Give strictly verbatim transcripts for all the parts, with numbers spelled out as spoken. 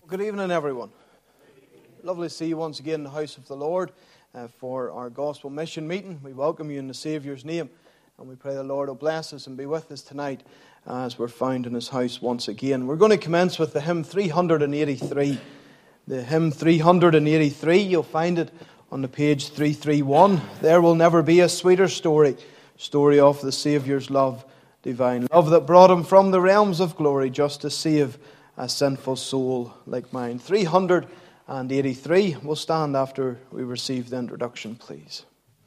Good evening, everyone. Lovely to see you once again in the house of the Lord uh, for our gospel mission meeting. We welcome you in the Saviour's name, and we pray the Lord will bless us and be with us tonight as we're found in His house once again. We're going to commence with the hymn three eighty-three. The hymn three eighty-three, you'll find it on the page three thirty-one. There will never be a sweeter story, story of the Saviour's love divine, love that brought Him from the realms of glory just to save a sinful soul like mine. three eighty-three. We'll stand after we receive the introduction, please.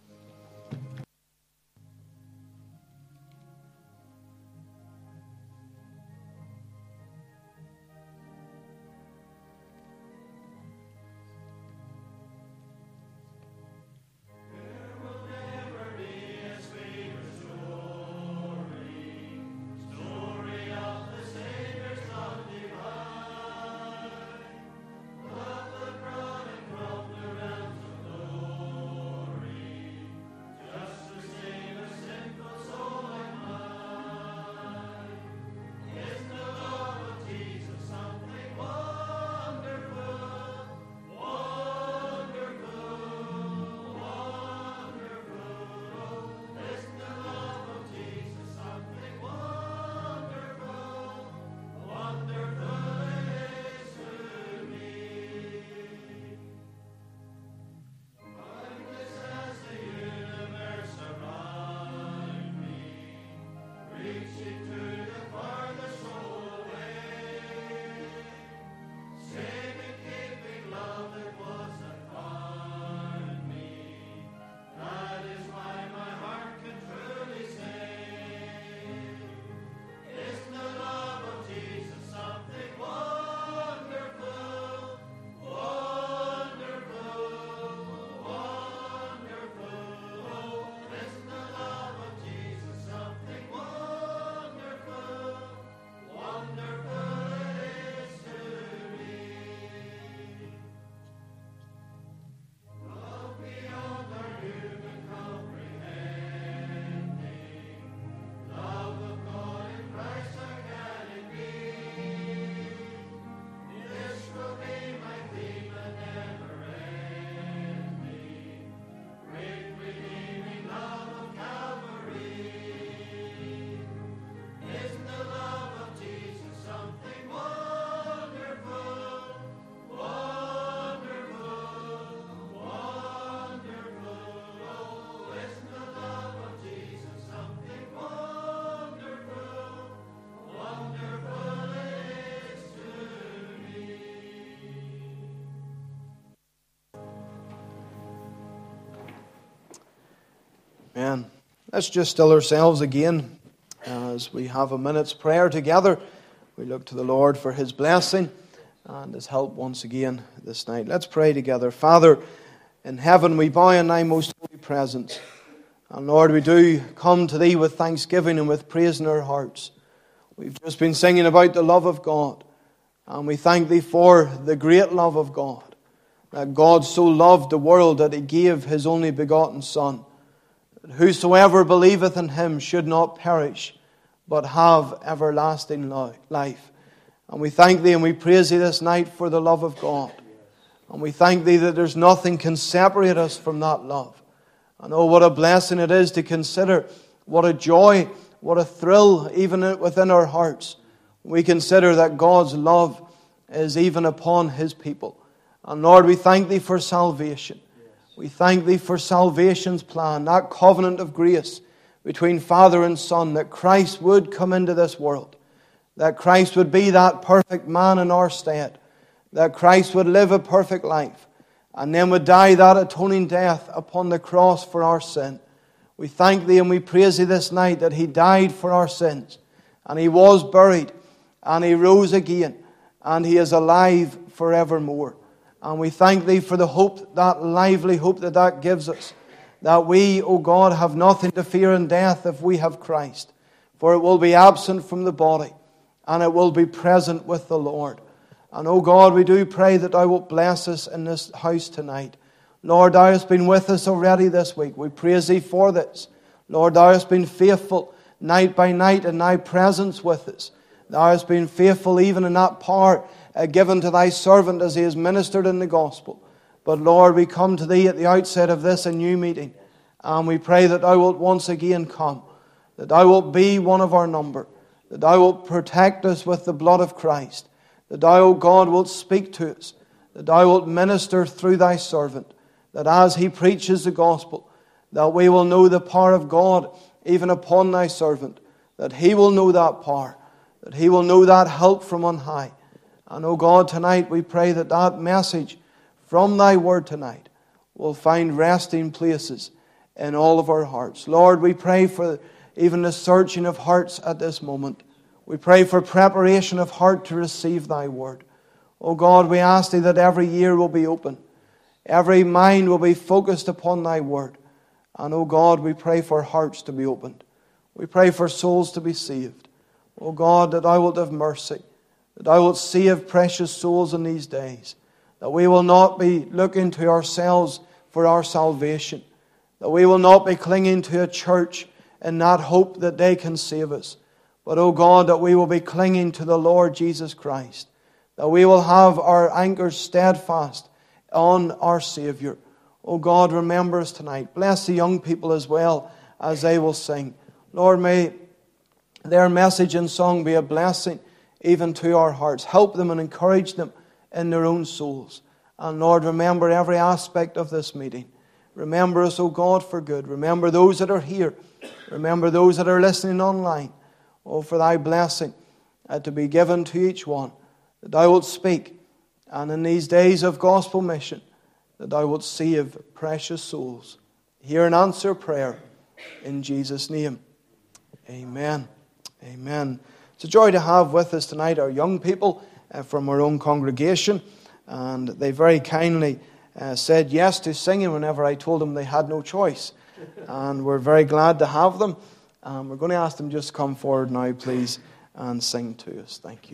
Amen. Let's just still ourselves again as we have a minute's prayer together. We look to the Lord for His blessing and His help once again this night. Let's pray together. Father, in heaven we bow in Thy most holy presence. And Lord, we do come to Thee with thanksgiving and with praise in our hearts. We've just been singing about the love of God. And we thank Thee for the great love of God. That God so loved the world that He gave His only begotten Son. Whosoever believeth in Him should not perish, but have everlasting life. And we thank Thee and we praise Thee this night for the love of God. And we thank Thee that there's nothing can separate us from that love. And oh, what a blessing it is to consider, what a joy, what a thrill, even within our hearts. We consider that God's love is even upon His people. And Lord, we thank Thee for salvation. We thank Thee for salvation's plan, that covenant of grace between Father and Son, that Christ would come into this world, that Christ would be that perfect man in our stead, that Christ would live a perfect life, and then would die that atoning death upon the cross for our sin. We thank Thee and we praise Thee this night that He died for our sins, and He was buried, and He rose again, and He is alive forevermore. And we thank Thee for the hope, that lively hope that that gives us. That we, O God, have nothing to fear in death if we have Christ. For it will be absent from the body, and it will be present with the Lord. And O God, we do pray that Thou wilt bless us in this house tonight. Lord, Thou hast been with us already this week. We praise Thee for this. Lord, Thou hast been faithful night by night in Thy presence with us. Thou hast been faithful even in that power uh, given to thy servant as he has ministered in the gospel. But Lord, we come to thee at the outset of this a new meeting, and we pray that thou wilt once again come, that thou wilt be one of our number, that thou wilt protect us with the blood of Christ, that thou, O God, wilt speak to us, that thou wilt minister through thy servant, that as he preaches the gospel, that we will know the power of God even upon thy servant, that he will know that power, that he will know that help from on high. And, O God, tonight we pray that that message from thy word tonight will find resting places in all of our hearts. Lord, we pray for even the searching of hearts at this moment. We pray for preparation of heart to receive thy word. O God, we ask thee that every ear will be open, every mind will be focused upon thy word. And, O God, we pray for hearts to be opened. We pray for souls to be saved. O God, that thou wilt have mercy, that thou wilt save precious souls in these days, that we will not be looking to ourselves for our salvation, that we will not be clinging to a church in that hope that they can save us, but, O God, that we will be clinging to the Lord Jesus Christ, that we will have our anchors steadfast on our Savior. O God, remember us tonight. Bless the young people as well as they will sing. Lord, may their message and song be a blessing even to our hearts. Help them and encourage them in their own souls. And Lord, remember every aspect of this meeting. Remember us, O God, for good. Remember those that are here. Remember those that are listening online. Oh, for thy blessing uh, to be given to each one, that thou wilt speak. And in these days of gospel mission, that thou wilt save precious souls. Hear and answer prayer in Jesus' name. Amen. Amen. It's a joy to have with us tonight our young people uh, from our own congregation. And they very kindly uh, said yes to singing whenever I told them they had no choice. And we're very glad to have them. Um, we're going to ask them just to come forward now, please, and sing to us. Thank you.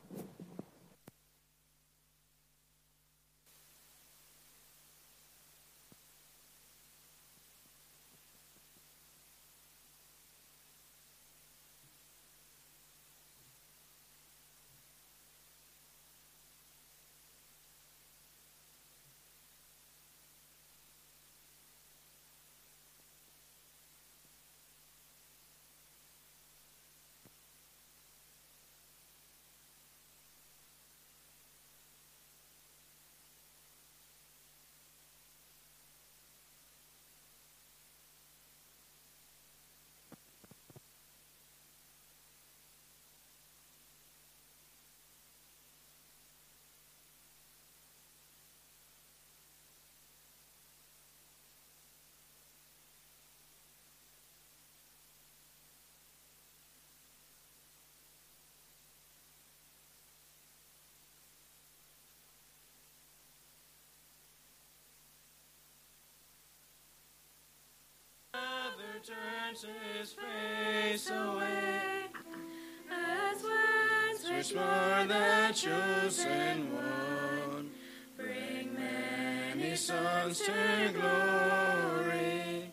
Turns his face away, as once which were the chosen one, bring many sons to glory.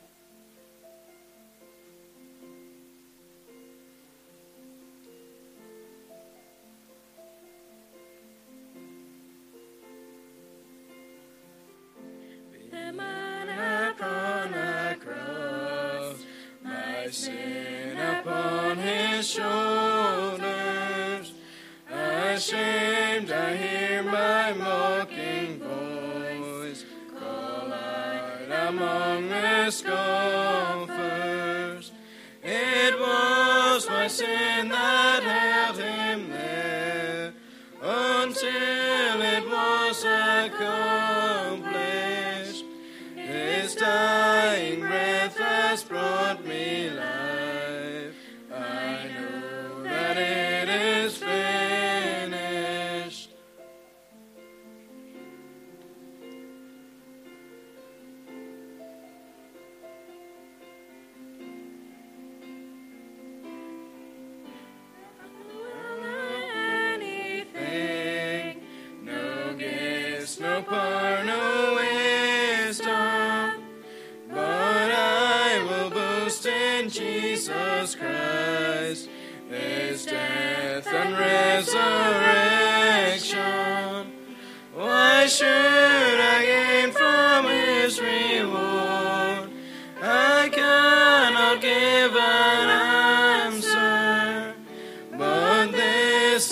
The man upon a cross, my sin upon his shoulders, ashamed I hear my mocking voice call out among the scoffers. It was my sin that held him there until it was accomplished. His dying breath has brought me life. I know that it is finished. Anything, no gifts, no power, no wisdom, but I will boast in Jesus Christ, his death and resurrection.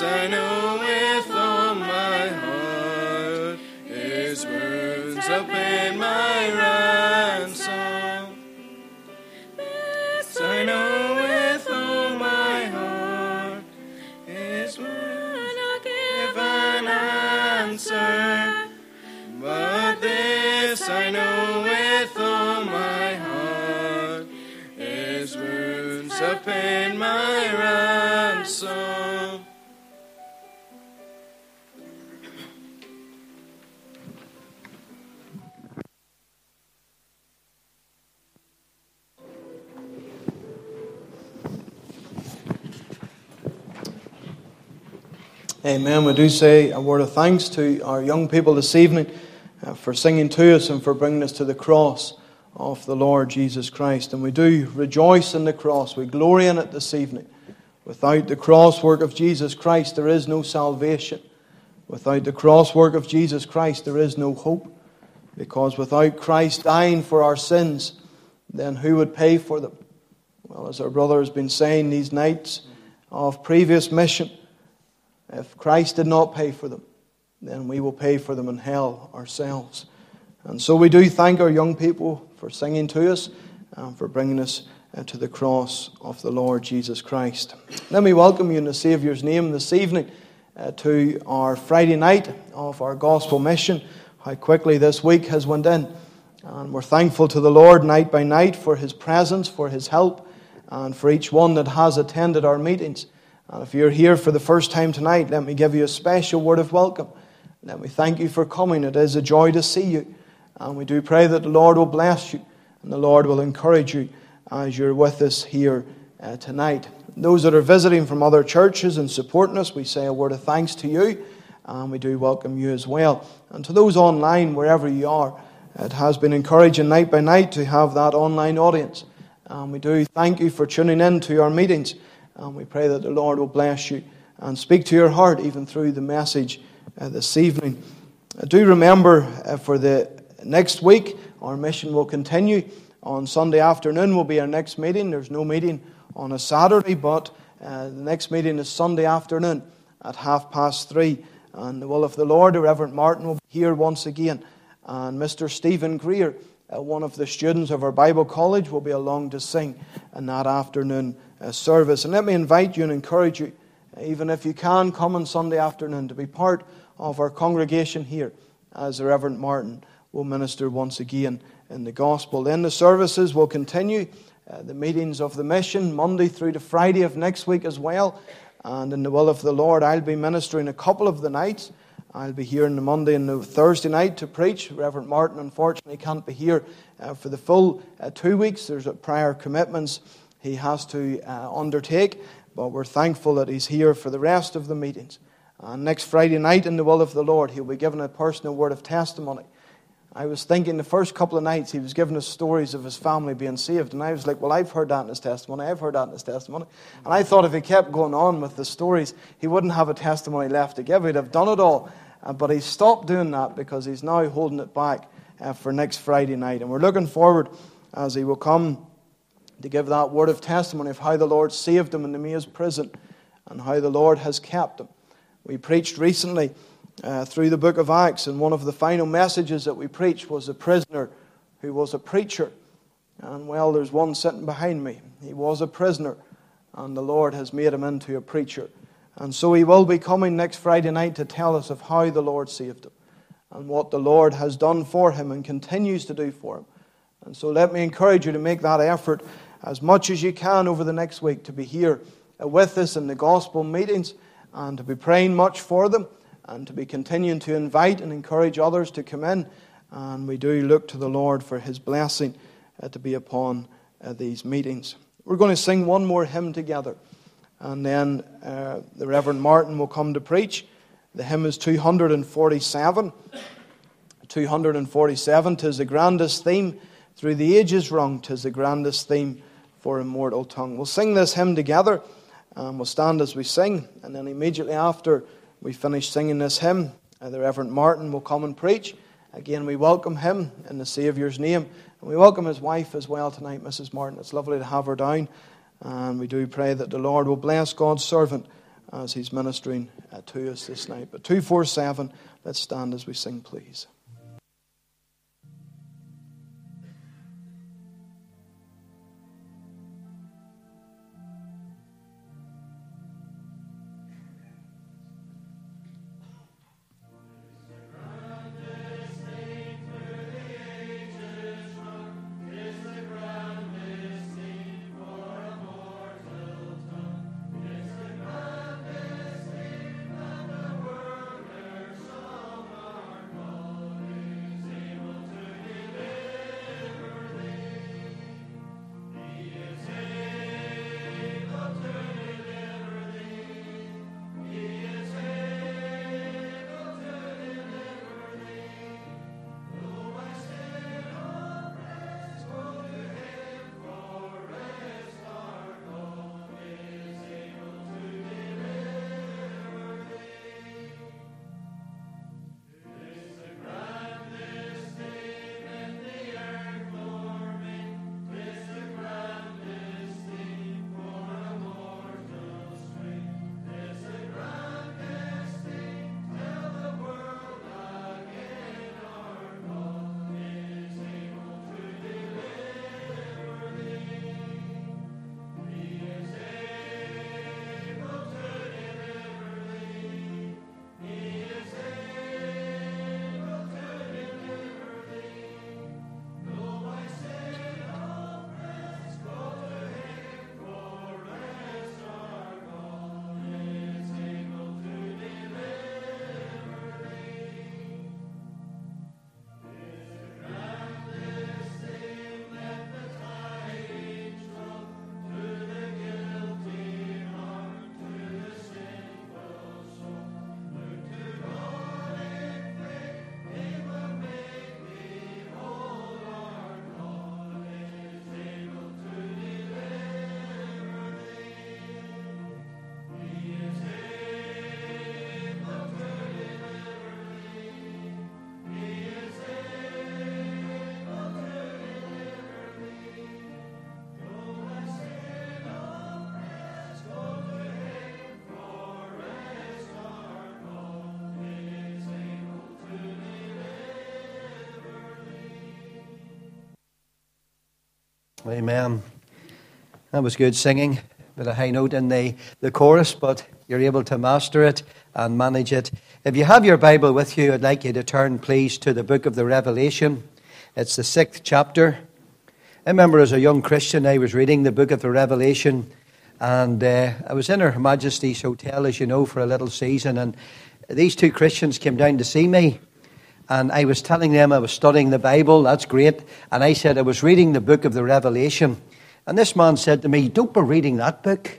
I know with all my heart, His wounds have paid my ransom. This I know with all my heart, His wounds have given answer. But this I know with all my heart, His wounds have paid my ransom. Amen. We do say a word of thanks to our young people this evening uh, for singing to us and for bringing us to the cross of the Lord Jesus Christ. And we do rejoice in the cross. We glory in it this evening. Without the cross work of Jesus Christ, there is no salvation. Without the cross work of Jesus Christ, there is no hope. Because without Christ dying for our sins, then who would pay for them? Well, as our brother has been saying these nights of previous mission, if Christ did not pay for them, then we will pay for them in hell ourselves. And so we do thank our young people for singing to us and for bringing us to the cross of the Lord Jesus Christ. Let me welcome you in the Saviour's name this evening uh, to our Friday night of our gospel mission. How quickly this week has went in. And we're thankful to the Lord night by night for His presence, for His help, and for each one that has attended our meetings. And if you're here for the first time tonight, let me give you a special word of welcome. Let me thank you for coming. It is a joy to see you. And we do pray that the Lord will bless you and the Lord will encourage you as you're with us here uh, tonight. Those that are visiting from other churches and supporting us, we say a word of thanks to you. And we do welcome you as well. And to those online, wherever you are, it has been encouraging night by night to have that online audience. And we do thank you for tuning in to our meetings. And we pray that the Lord will bless you and speak to your heart even through the message uh, this evening. Uh, do remember uh, for the next week, our mission will continue. On Sunday afternoon will be our next meeting. There's no meeting on a Saturday, but uh, the next meeting is Sunday afternoon at half past three. And the will of the Lord, the Reverend Martin will be here once again. And Mister Stephen Greer, uh, one of the students of our Bible college, will be along to sing in that afternoon uh, service. And let me invite you and encourage you, even if you can, come on Sunday afternoon to be part of our congregation here as the Reverend Martin will minister once again in the gospel. Then the services will continue, uh, the meetings of the mission, Monday through to Friday of next week as well. And in the will of the Lord, I'll be ministering a couple of the nights. I'll be here on the Monday and the Thursday night to preach. Reverend Martin, unfortunately, can't be here uh, for the full uh, two weeks. There's uh, prior commitments he has to uh, undertake. But we're thankful that he's here for the rest of the meetings. And next Friday night, in the will of the Lord, he'll be given a personal word of testimony. I was thinking the first couple of nights he was giving us stories of his family being saved. And I was like, well, I've heard that in his testimony. I've heard that in his testimony. And I thought if he kept going on with the stories, he wouldn't have a testimony left to give. He'd have done it all. Uh, but he stopped doing that because he's now holding it back uh, for next Friday night. And we're looking forward as he will come to give that word of testimony of how the Lord saved him in the Maze prison and how the Lord has kept him. We preached recently Uh, through the book of Acts, and one of the final messages that we preached was a prisoner who was a preacher. And well, there's one sitting behind me. He was a prisoner, and the Lord has made him into a preacher. And so he will be coming next Friday night to tell us of how the Lord saved him and what the Lord has done for him and continues to do for him. And so let me encourage you to make that effort as much as you can over the next week to be here uh, with us in the gospel meetings and to be praying much for them, and to be continuing to invite and encourage others to come in. And we do look to the Lord for His blessing uh, to be upon uh, these meetings. We're going to sing one more hymn together. And then uh, the Reverend Martin will come to preach. The hymn is two forty-seven. two forty-seven, "'Tis the grandest theme through the ages rung, 'tis the grandest theme for immortal tongue." We'll sing this hymn together. And we'll stand as we sing. And then immediately after we finish singing this hymn, uh, the Reverend Martin will come and preach. Again, we welcome him in the Saviour's name. And we welcome his wife as well tonight, Missus Martin. It's lovely to have her down. And we do pray that the Lord will bless God's servant as he's ministering uh, to us this night. But two four seven, let's stand as we sing, please. Amen. That was good singing. Bit of high note in the, the chorus, but you're able to master it and manage it. If you have your Bible with you, I'd like you to turn, please, to the book of the Revelation. It's the sixth chapter. I remember as a young Christian, I was reading the book of the Revelation, and uh, I was in Her Majesty's Hotel, as you know, for a little season, and these two Christians came down to see me. And I was telling them I was studying the Bible. That's great. And I said I was reading the book of the Revelation. And this man said to me, "Don't be reading that book."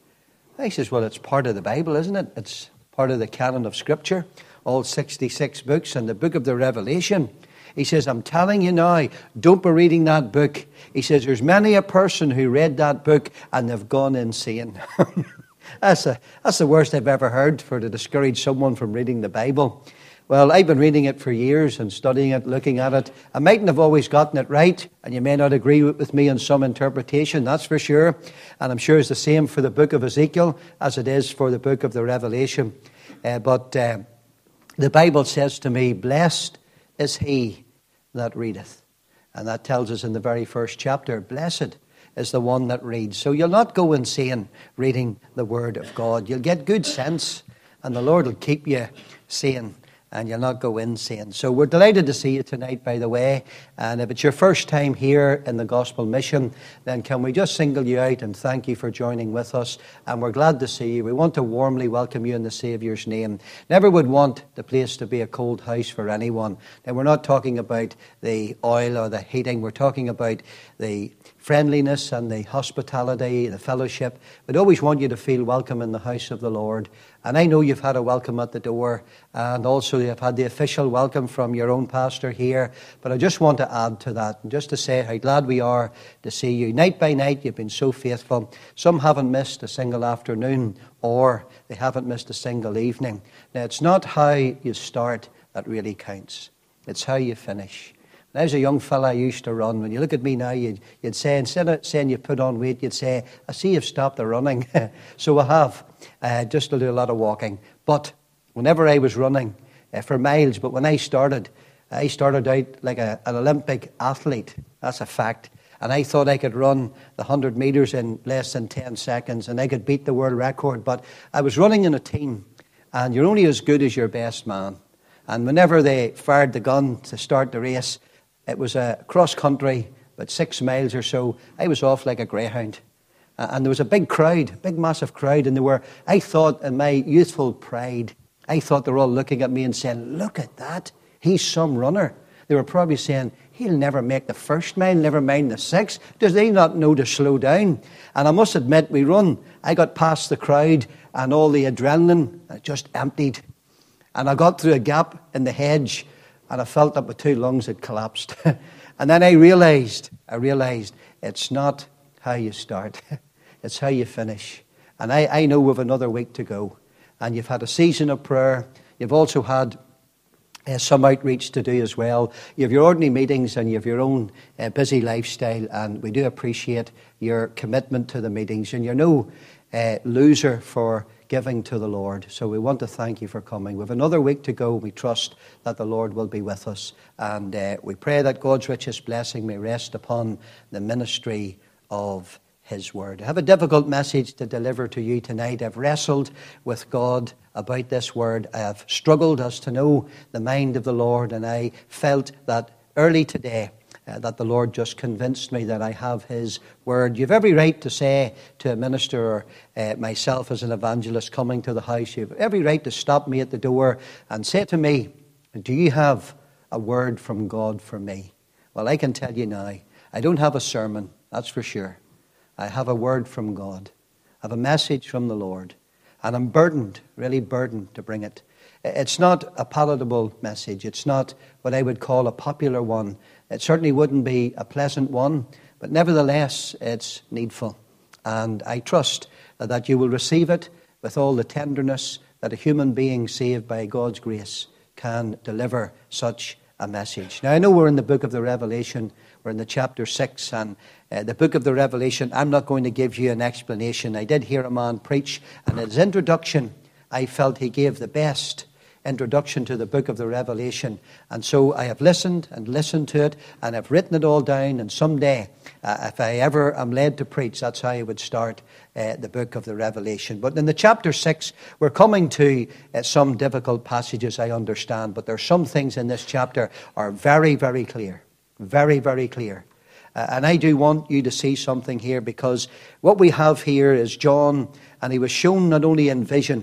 I says, "Well, it's part of the Bible, isn't it? It's part of the canon of Scripture, all sixty-six books and the book of the Revelation." He says, "I'm telling you now, don't be reading that book." He says, "There's many a person who read that book and they've gone insane." that's, a, that's the worst I've ever heard, for to discourage someone from reading the Bible. Well, I've been reading it for years and studying it, looking at it. I mightn't have always gotten it right, and you may not agree with me on some interpretation, that's for sure. And I'm sure it's the same for the book of Ezekiel as it is for the book of the Revelation. Uh, but uh, the Bible says to me, "Blessed is he that readeth." And that tells us in the very first chapter, blessed is the one that reads. So you'll not go insane reading the Word of God. You'll get good sense, and the Lord will keep you sane, and you'll not go insane. So we're delighted to see you tonight, by the way. And if it's your first time here in the Gospel Mission, then can we just single you out and thank you for joining with us. And we're glad to see you. We want to warmly welcome you in the Saviour's name. Never would want the place to be a cold house for anyone. Now, we're not talking about the oil or the heating. We're talking about the friendliness and the hospitality, the fellowship. We'd always want you to feel welcome in the house of the Lord. And I know you've had a welcome at the door, and also you've had the official welcome from your own pastor here. But I just want to add to that, and just to say how glad we are to see you. Night by night, you've been so faithful. Some haven't missed a single afternoon, or they haven't missed a single evening. Now, it's not how you start that really counts. It's how you finish. When I was a young fella, I used to run. When you look at me now, you'd, you'd say, instead of saying you put on weight, you'd say, I see you've stopped the running. So I have, uh, just to do a lot of walking. But whenever I was running uh, for miles, but when I started, I started out like a, an Olympic athlete. That's a fact. And I thought I could run the one hundred metres in less than ten seconds, and I could beat the world record. But I was running in a team, and you're only as good as your best man. And whenever they fired the gun to start the race, it was a cross-country, about six miles or so. I was off like a greyhound. And there was a big crowd, big massive crowd, and they were, I thought in my youthful pride, I thought they were all looking at me and saying, look at that, he's some runner. They were probably saying, he'll never make the first mile, never mind the sixth. Does he not know to slow down? And I must admit, we run. I got past the crowd and all the adrenaline just emptied. And I got through a gap in the hedge and I felt that my two lungs had collapsed. And then I realized, I realized it's not how you start. It's how you finish. And I, I know we've another week to go. And you've had a season of prayer. You've also had Uh, some outreach to do as well. You have your ordinary meetings and you have your own uh, busy lifestyle, and we do appreciate your commitment to the meetings, and you're no uh, loser for giving to the Lord. So we want to thank you for coming. We have another week to go. We trust that the Lord will be with us, and uh, we pray that God's richest blessing may rest upon the ministry of His Word. I have a difficult message to deliver to you tonight. I've wrestled with God about this Word. I have struggled as to know the mind of the Lord, and I felt that early today uh, that the Lord just convinced me that I have His Word. You have every right to say to a minister or uh, myself as an evangelist coming to the house, you have every right to stop me at the door and say to me, do you have a word from God for me? Well, I can tell you now, I don't have a sermon, that's for sure. I have a word from God. I have a message from the Lord. And I'm burdened, really burdened to bring it. It's not a palatable message. It's not what I would call a popular one. It certainly wouldn't be a pleasant one. But nevertheless, it's needful. And I trust that you will receive it with all the tenderness that a human being saved by God's grace can deliver such a message. Now, I know we're in the book of the Revelation. We're in the chapter six, and uh, the book of the Revelation, I'm not going to give you an explanation. I did hear a man preach, and in his introduction, I felt he gave the best introduction to the book of the Revelation. And so I have listened and listened to it, and I've written it all down, and someday, uh, if I ever am led to preach, that's how I would start uh, the book of the Revelation. But in the chapter six, we're coming to uh, some difficult passages, I understand, but there are some things in this chapter are very, very clear. Very, very clear. Uh, and I do want you to see something here, because what we have here is John, and he was shown not only in vision,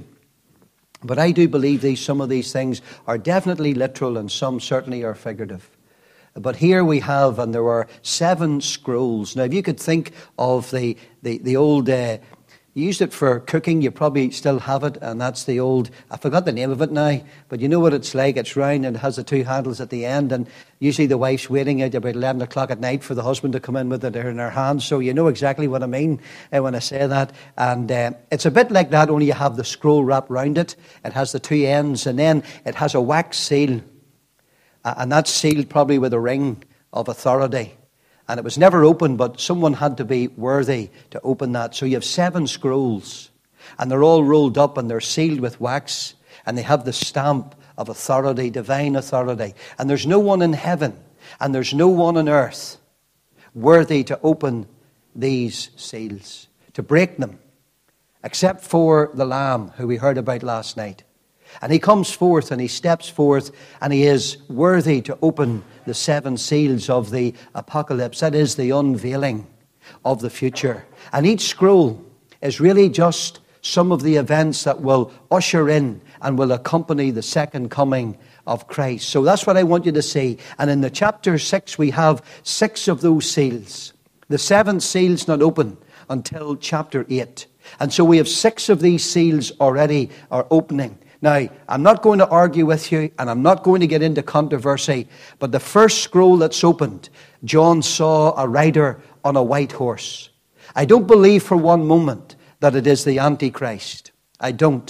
but I do believe these some of these things are definitely literal and some certainly are figurative. But here we have, and there were seven scrolls. Now, if you could think of the, the, the old... Uh, You used it for cooking, you probably still have it, and that's the old, I forgot the name of it now, but you know what it's like. It's round and it has the two handles at the end, and usually the wife's waiting at about eleven o'clock at night for the husband to come in with it in her hand, so you know exactly what I mean uh, when I say that. And uh, it's a bit like that, only you have the scroll wrapped round it. It has the two ends, and then it has a wax seal, uh, and that's sealed probably with a ring of authority. And it was never opened, but someone had to be worthy to open that. So you have seven scrolls, and they're all rolled up, and they're sealed with wax, and they have the stamp of authority, divine authority. And there's no one in heaven, and there's no one on earth worthy to open these seals, to break them, except for the Lamb who we heard about last night. And he comes forth and he steps forth, and he is worthy to open the seven seals of the apocalypse. That is the unveiling of the future. And each scroll is really just some of the events that will usher in and will accompany the second coming of Christ. So that's what I want you to see. And in the chapter six, we have six of those seals. The seventh seal's not open until chapter eight. And so we have six of these seals already are opening. Now, I'm not going to argue with you, and I'm not going to get into controversy, but the first scroll that's opened, John saw a rider on a white horse. I don't believe for one moment that it is the Antichrist. I don't.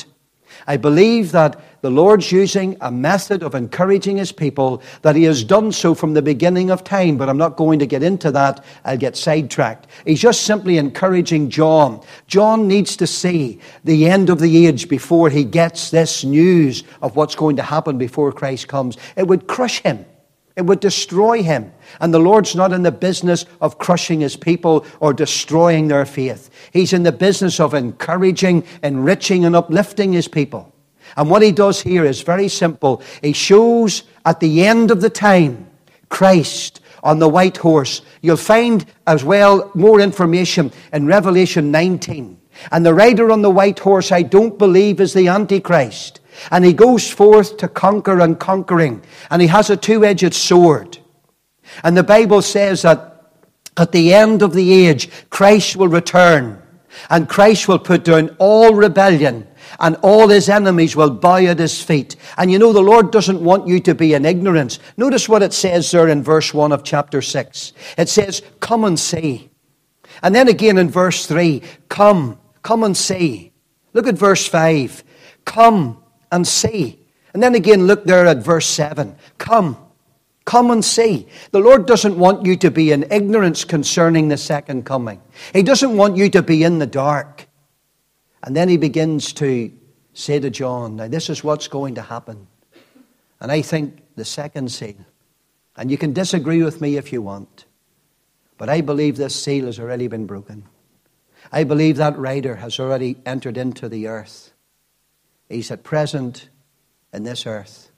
I believe that the Lord's using a method of encouraging his people, that he has done so from the beginning of time, but I'm not going to get into that. I'll get sidetracked. He's just simply encouraging John. John needs to see the end of the age before he gets this news of what's going to happen before Christ comes. It would crush him. It would destroy him. And the Lord's not in the business of crushing his people or destroying their faith. He's in the business of encouraging, enriching, and uplifting his people. And what he does here is very simple. He shows at the end of the time Christ on the white horse. You'll find as well more information in Revelation nineteen. And the rider on the white horse, I don't believe, is the Antichrist. And he goes forth to conquer and conquering. And he has a two-edged sword. And the Bible says that at the end of the age, Christ will return. And Christ will put down all rebellion. And all his enemies will bow at his feet. And you know, the Lord doesn't want you to be in ignorance. Notice what it says there in verse one of chapter six. It says, come and see. And then again in verse three, come, come and see. Look at verse five. Come and see. And then again, look there at verse seven. Come, come and see. The Lord doesn't want you to be in ignorance concerning the second coming. He doesn't want you to be in the dark. And then he begins to say to John, now this is what's going to happen. And I think the second seal, and you can disagree with me if you want, but I believe this seal has already been broken. I believe that rider has already entered into the earth. He's at present in this earth.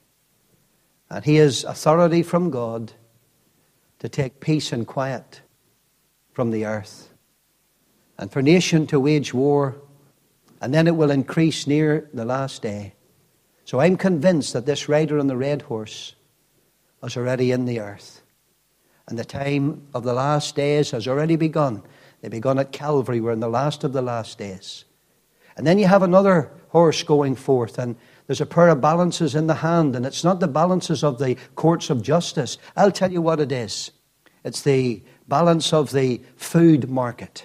And he has authority from God to take peace and quiet from the earth. And for nation to wage war, and then it will increase near the last day. So I'm convinced that this rider on the red horse is already in the earth. And the time of the last days has already begun. They begun at Calvary. We're in the last of the last days. And then you have another horse going forth, and there's a pair of balances in the hand, and it's not the balances of the courts of justice. I'll tell you what it is. It's the balance of the food market.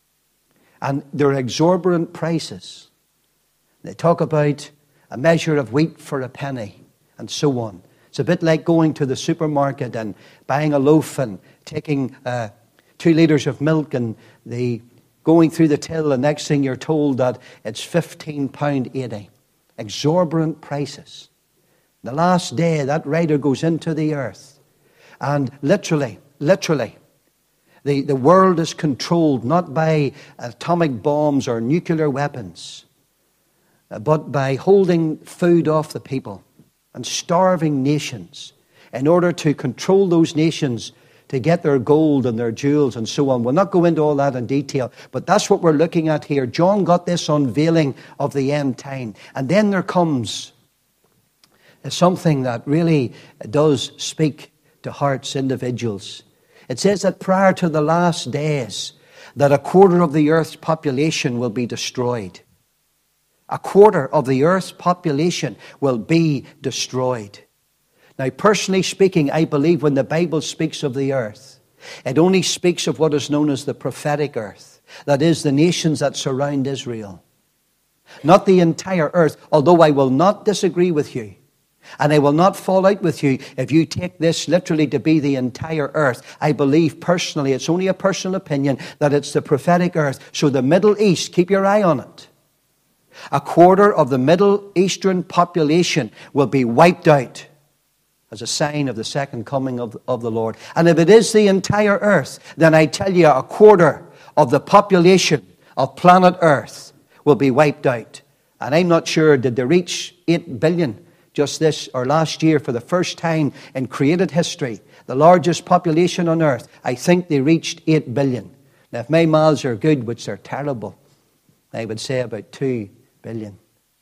And they're exorbitant prices. They talk about a measure of wheat for a penny, and so on. It's a bit like going to the supermarket and buying a loaf and taking uh, two litres of milk and the going through the till, and next thing you're told that it's fifteen pounds eighty. Exorbitant prices. The last day, that rider goes into the earth. And literally, literally, the, the world is controlled not by atomic bombs or nuclear weapons, but by holding food off the people and starving nations in order to control those nations to get their gold and their jewels and so on. We'll not go into all that in detail, but that's what we're looking at here. John got this unveiling of the end time. And then there comes something that really does speak to hearts, individuals. It says that prior to the last days, that a quarter of the earth's population will be destroyed. A quarter of the earth's population will be destroyed. Now, personally speaking, I believe when the Bible speaks of the earth, it only speaks of what is known as the prophetic earth. That is, the nations that surround Israel. Not the entire earth, although I will not disagree with you. And I will not fall out with you if you take this literally to be the entire earth. I believe personally, it's only a personal opinion, that it's the prophetic earth. So the Middle East, keep your eye on it. A quarter of the Middle Eastern population will be wiped out as a sign of the second coming of, of the Lord. And if it is the entire earth, then I tell you a quarter of the population of planet Earth will be wiped out. And I'm not sure, did they reach eight billion just this or last year for the first time in created history? The largest population on earth, I think they reached eight billion. Now, if my maths are good, which they're terrible, I would say about two billion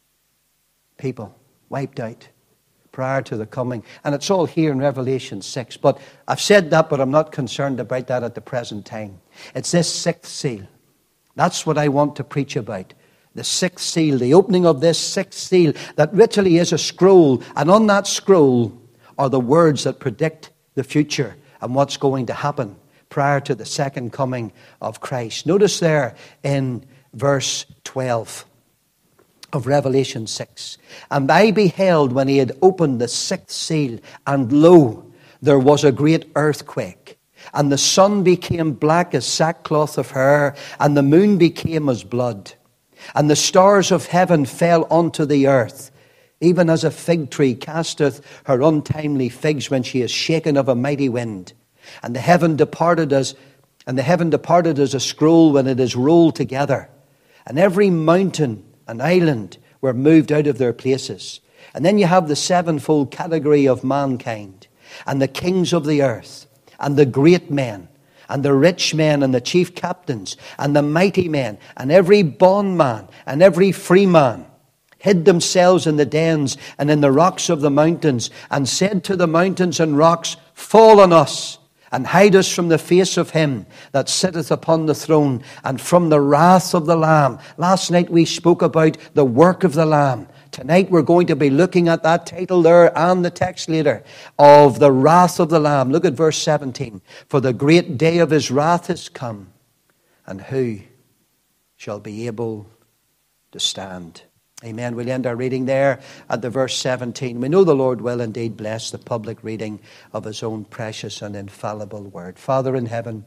people wiped out prior to the coming. And it's all here in Revelation six. But I've said that, but I'm not concerned about that at the present time. It's this sixth seal. That's what I want to preach about. The sixth seal, the opening of this sixth seal that literally is a scroll. And on that scroll are the words that predict the future and what's going to happen prior to the second coming of Christ. Notice there in verse twelve. of Revelation six. And I beheld when he had opened the sixth seal, and lo, there was a great earthquake. And the sun became black as sackcloth of hair, and the moon became as blood. And the stars of heaven fell onto the earth, even as a fig tree casteth her untimely figs when she is shaken of a mighty wind. And the heaven departed as and the heaven departed as a scroll when it is rolled together. And every mountain and island were moved out of their places. And then you have the sevenfold category of mankind, and the kings of the earth, and the great men, and the rich men, and the chief captains, and the mighty men, and every bondman, and every free man, hid themselves in the dens and in the rocks of the mountains, and said to the mountains and rocks, Fall on us, and hide us from the face of him that sitteth upon the throne, and from the wrath of the Lamb. Last night we spoke about the work of the Lamb. Tonight we're going to be looking at that title there and the text later of the wrath of the Lamb. Look at verse seventeen. For the great day of his wrath is come, and who shall be able to stand? Amen. We'll end our reading there at the verse seventeen. We know the Lord will indeed bless the public reading of his own precious and infallible word. Father in heaven,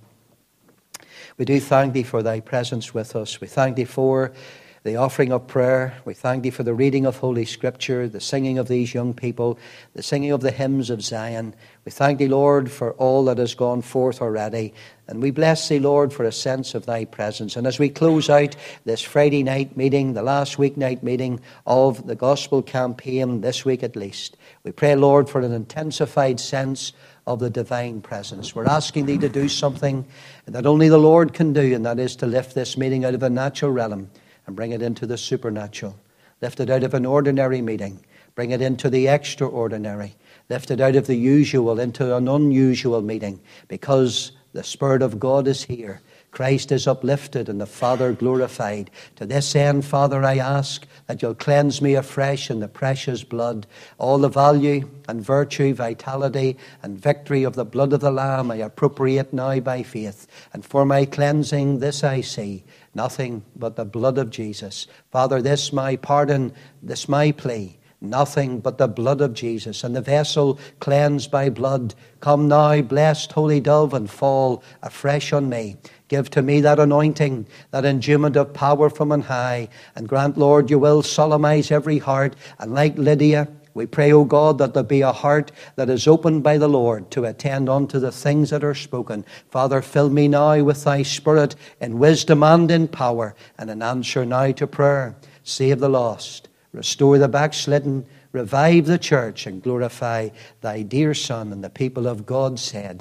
we do thank thee for thy presence with us. We thank thee for the offering of prayer. We thank thee for the reading of Holy Scripture, the singing of these young people, the singing of the hymns of Zion. We thank thee, Lord, for all that has gone forth already. And we bless thee, Lord, for a sense of thy presence. And as we close out this Friday night meeting, the last weeknight meeting of the gospel campaign, this week at least, we pray, Lord, for an intensified sense of the divine presence. We're asking thee to do something that only the Lord can do, and that is to lift this meeting out of a natural realm and bring it into the supernatural. Lift it out of an ordinary meeting. Bring it into the extraordinary. Lift it out of the usual into an unusual meeting, because the Spirit of God is here. Christ is uplifted and the Father glorified. To this end, Father, I ask that you'll cleanse me afresh in the precious blood. All the value and virtue, vitality and victory of the blood of the Lamb I appropriate now by faith. And for my cleansing, this I see, nothing but the blood of Jesus. Father, this my pardon, this my plea. Nothing but the blood of Jesus, and the vessel cleansed by blood. Come now, blessed Holy Dove, and fall afresh on me. Give to me that anointing, that endowment of power from on high, and grant, Lord, you will solemnize every heart. And like Lydia, we pray, O God, that there be a heart that is opened by the Lord to attend unto the things that are spoken. Father, fill me now with thy Spirit in wisdom and in power, and in answer now to prayer. Save the lost. Restore the backslidden, revive the church, and glorify thy dear Son. And the people of God said,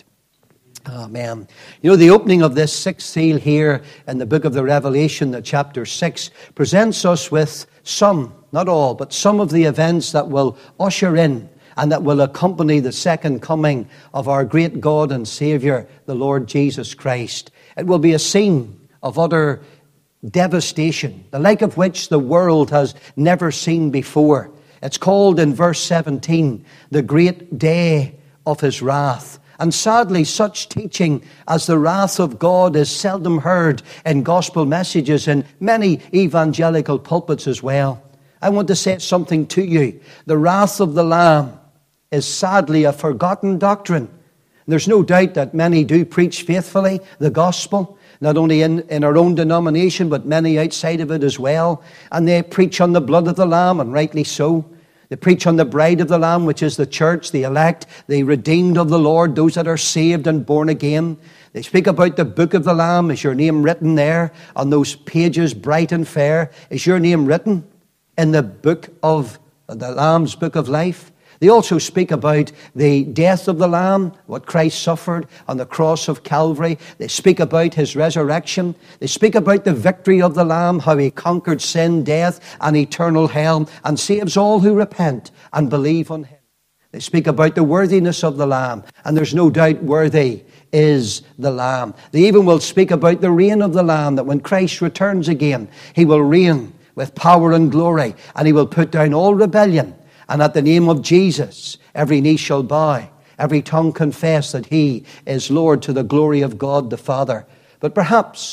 Amen. You know, the opening of this sixth seal here in the book of the Revelation, the chapter six, presents us with some, not all, but some of the events that will usher in and that will accompany the second coming of our great God and Savior, the Lord Jesus Christ. It will be a scene of utter devastation, the like of which the world has never seen before. It's called in verse seventeen, the great day of his wrath. And sadly, such teaching as the wrath of God is seldom heard in gospel messages in many evangelical pulpits as well. I want to say something to you. The wrath of the Lamb is sadly a forgotten doctrine. There's no doubt that many do preach faithfully the gospel, not only in, in our own denomination, but many outside of it as well. And they preach on the blood of the Lamb, and rightly so. They preach on the bride of the Lamb, which is the church, the elect, the redeemed of the Lord, those that are saved and born again. They speak about the book of the Lamb. Is your name written there on those pages, bright and fair? Is your name written in the book of the Lamb's book of life? They also speak about the death of the Lamb, what Christ suffered on the cross of Calvary. They speak about his resurrection. They speak about the victory of the Lamb, how he conquered sin, death, and eternal hell, and saves all who repent and believe on him. They speak about the worthiness of the Lamb, and there's no doubt worthy is the Lamb. They even will speak about the reign of the Lamb, that when Christ returns again, he will reign with power and glory, and he will put down all rebellion. And at the name of Jesus, every knee shall bow, every tongue confess that he is Lord, to the glory of God the Father. But perhaps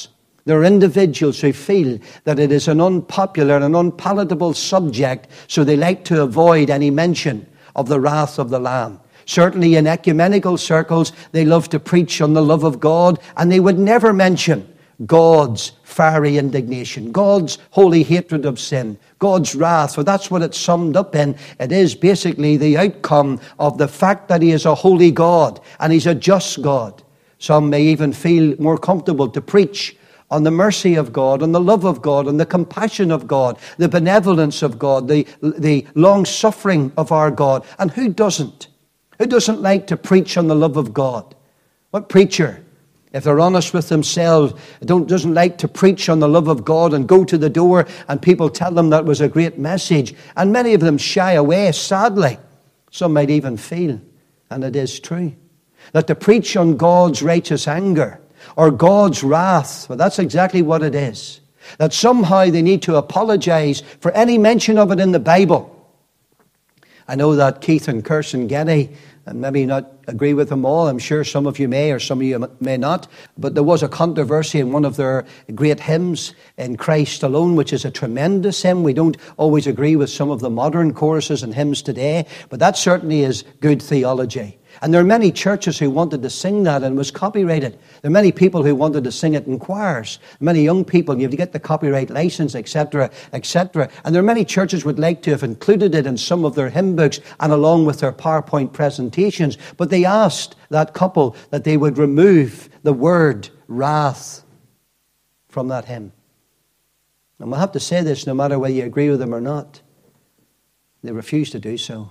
There are individuals who feel that it is an unpopular and unpalatable subject, so they like to avoid any mention of the wrath of the Lamb. Certainly in ecumenical circles, they love to preach on the love of God, and they would never mention God's fiery indignation, God's holy hatred of sin, God's wrath, for that's what it's summed up in. It is basically the outcome of the fact that he is a holy God and he's a just God. Some may even feel more comfortable to preach on the mercy of God, on the love of God, on the compassion of God, the benevolence of God, the, the long-suffering of our God. And who doesn't? Who doesn't like to preach on the love of God? What preacher, if they're honest with themselves, don't, doesn't like to preach on the love of God and go to the door and people tell them that was a great message? And many of them shy away, sadly. Some might even feel, and it is true, that to preach on God's righteous anger or God's wrath, well, that's exactly what it is. That somehow they need to apologize for any mention of it in the Bible. I know that Keith and Kirsten Getty, and maybe not agree with them all, I'm sure some of you may or some of you may not, but there was a controversy in one of their great hymns, In Christ Alone, which is a tremendous hymn. We don't always agree with some of the modern choruses and hymns today, but that certainly is good theology. And there are many churches who wanted to sing that and it was copyrighted. There are many people who wanted to sing it in choirs. Many young people, you have to get the copyright license, et cetera, et cetera. And there are many churches would like to have included it in some of their hymn books and along with their PowerPoint presentations. But they asked that couple that they would remove the word wrath from that hymn. And we'll have to say this no matter whether you agree with them or not. They refused to do so.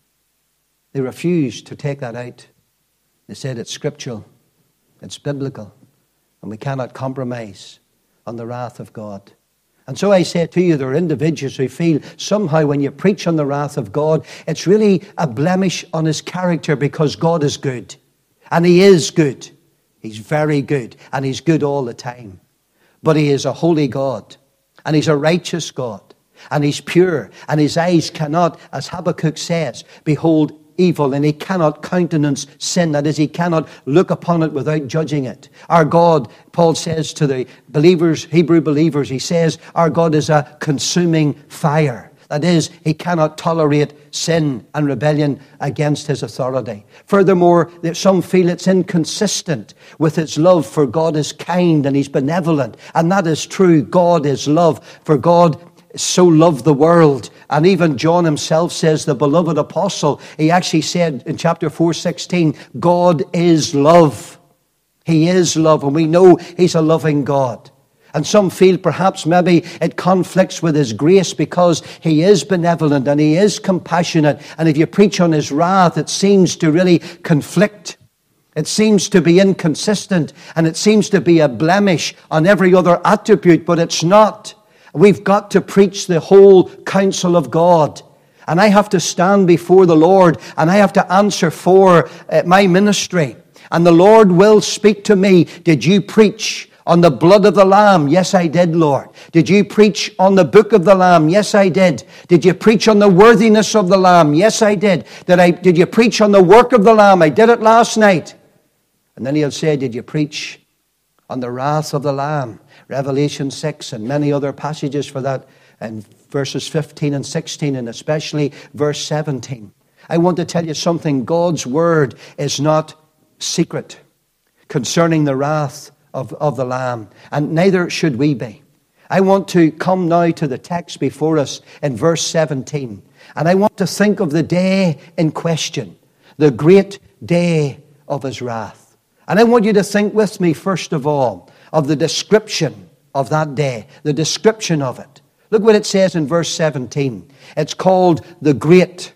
They refused to take that out. They said it's scriptural, it's biblical, and we cannot compromise on the wrath of God. And so I say to you, there are individuals who feel somehow when you preach on the wrath of God, it's really a blemish on his character because God is good. And he is good. He's very good, and he's good all the time. But he is a holy God, and he's a righteous God, and he's pure, and his eyes cannot, as Habakkuk says, behold evil, and he cannot countenance sin. That is, he cannot look upon it without judging it. Our God, Paul says to the believers, Hebrew believers, he says, our God is a consuming fire. That is, he cannot tolerate sin and rebellion against his authority. Furthermore, some feel it's inconsistent with its love, for God is kind and he's benevolent. And that is true. God is love, for God so loved the world. And even John himself says, the beloved apostle, he actually said in chapter four sixteen, God is love. He is love, and we know he's a loving God. And some feel perhaps maybe it conflicts with his grace because he is benevolent and he is compassionate. And if you preach on his wrath, it seems to really conflict. It seems to be inconsistent, and it seems to be a blemish on every other attribute, but it's not. We've got to preach the whole counsel of God. And I have to stand before the Lord, and I have to answer for uh, my ministry. And the Lord will speak to me. Did you preach on the blood of the Lamb? Yes, I did, Lord. Did you preach on the book of the Lamb? Yes, I did. Did you preach on the worthiness of the Lamb? Yes, I did. Did I? Did you preach on the work of the Lamb? I did it last night. And then he'll say, did you preach on the wrath of the Lamb? Revelation six and many other passages for that, and verses fifteen and sixteen, and especially verse seventeen. I want to tell you something. God's word is not secret concerning the wrath of, of the Lamb, and neither should we be. I want to come now to the text before us in verse seventeen, and I want to think of the day in question, the great day of his wrath. And I want you to think with me, first of all, of the description of that day, the description of it. Look what it says in verse seventeen. It's called the great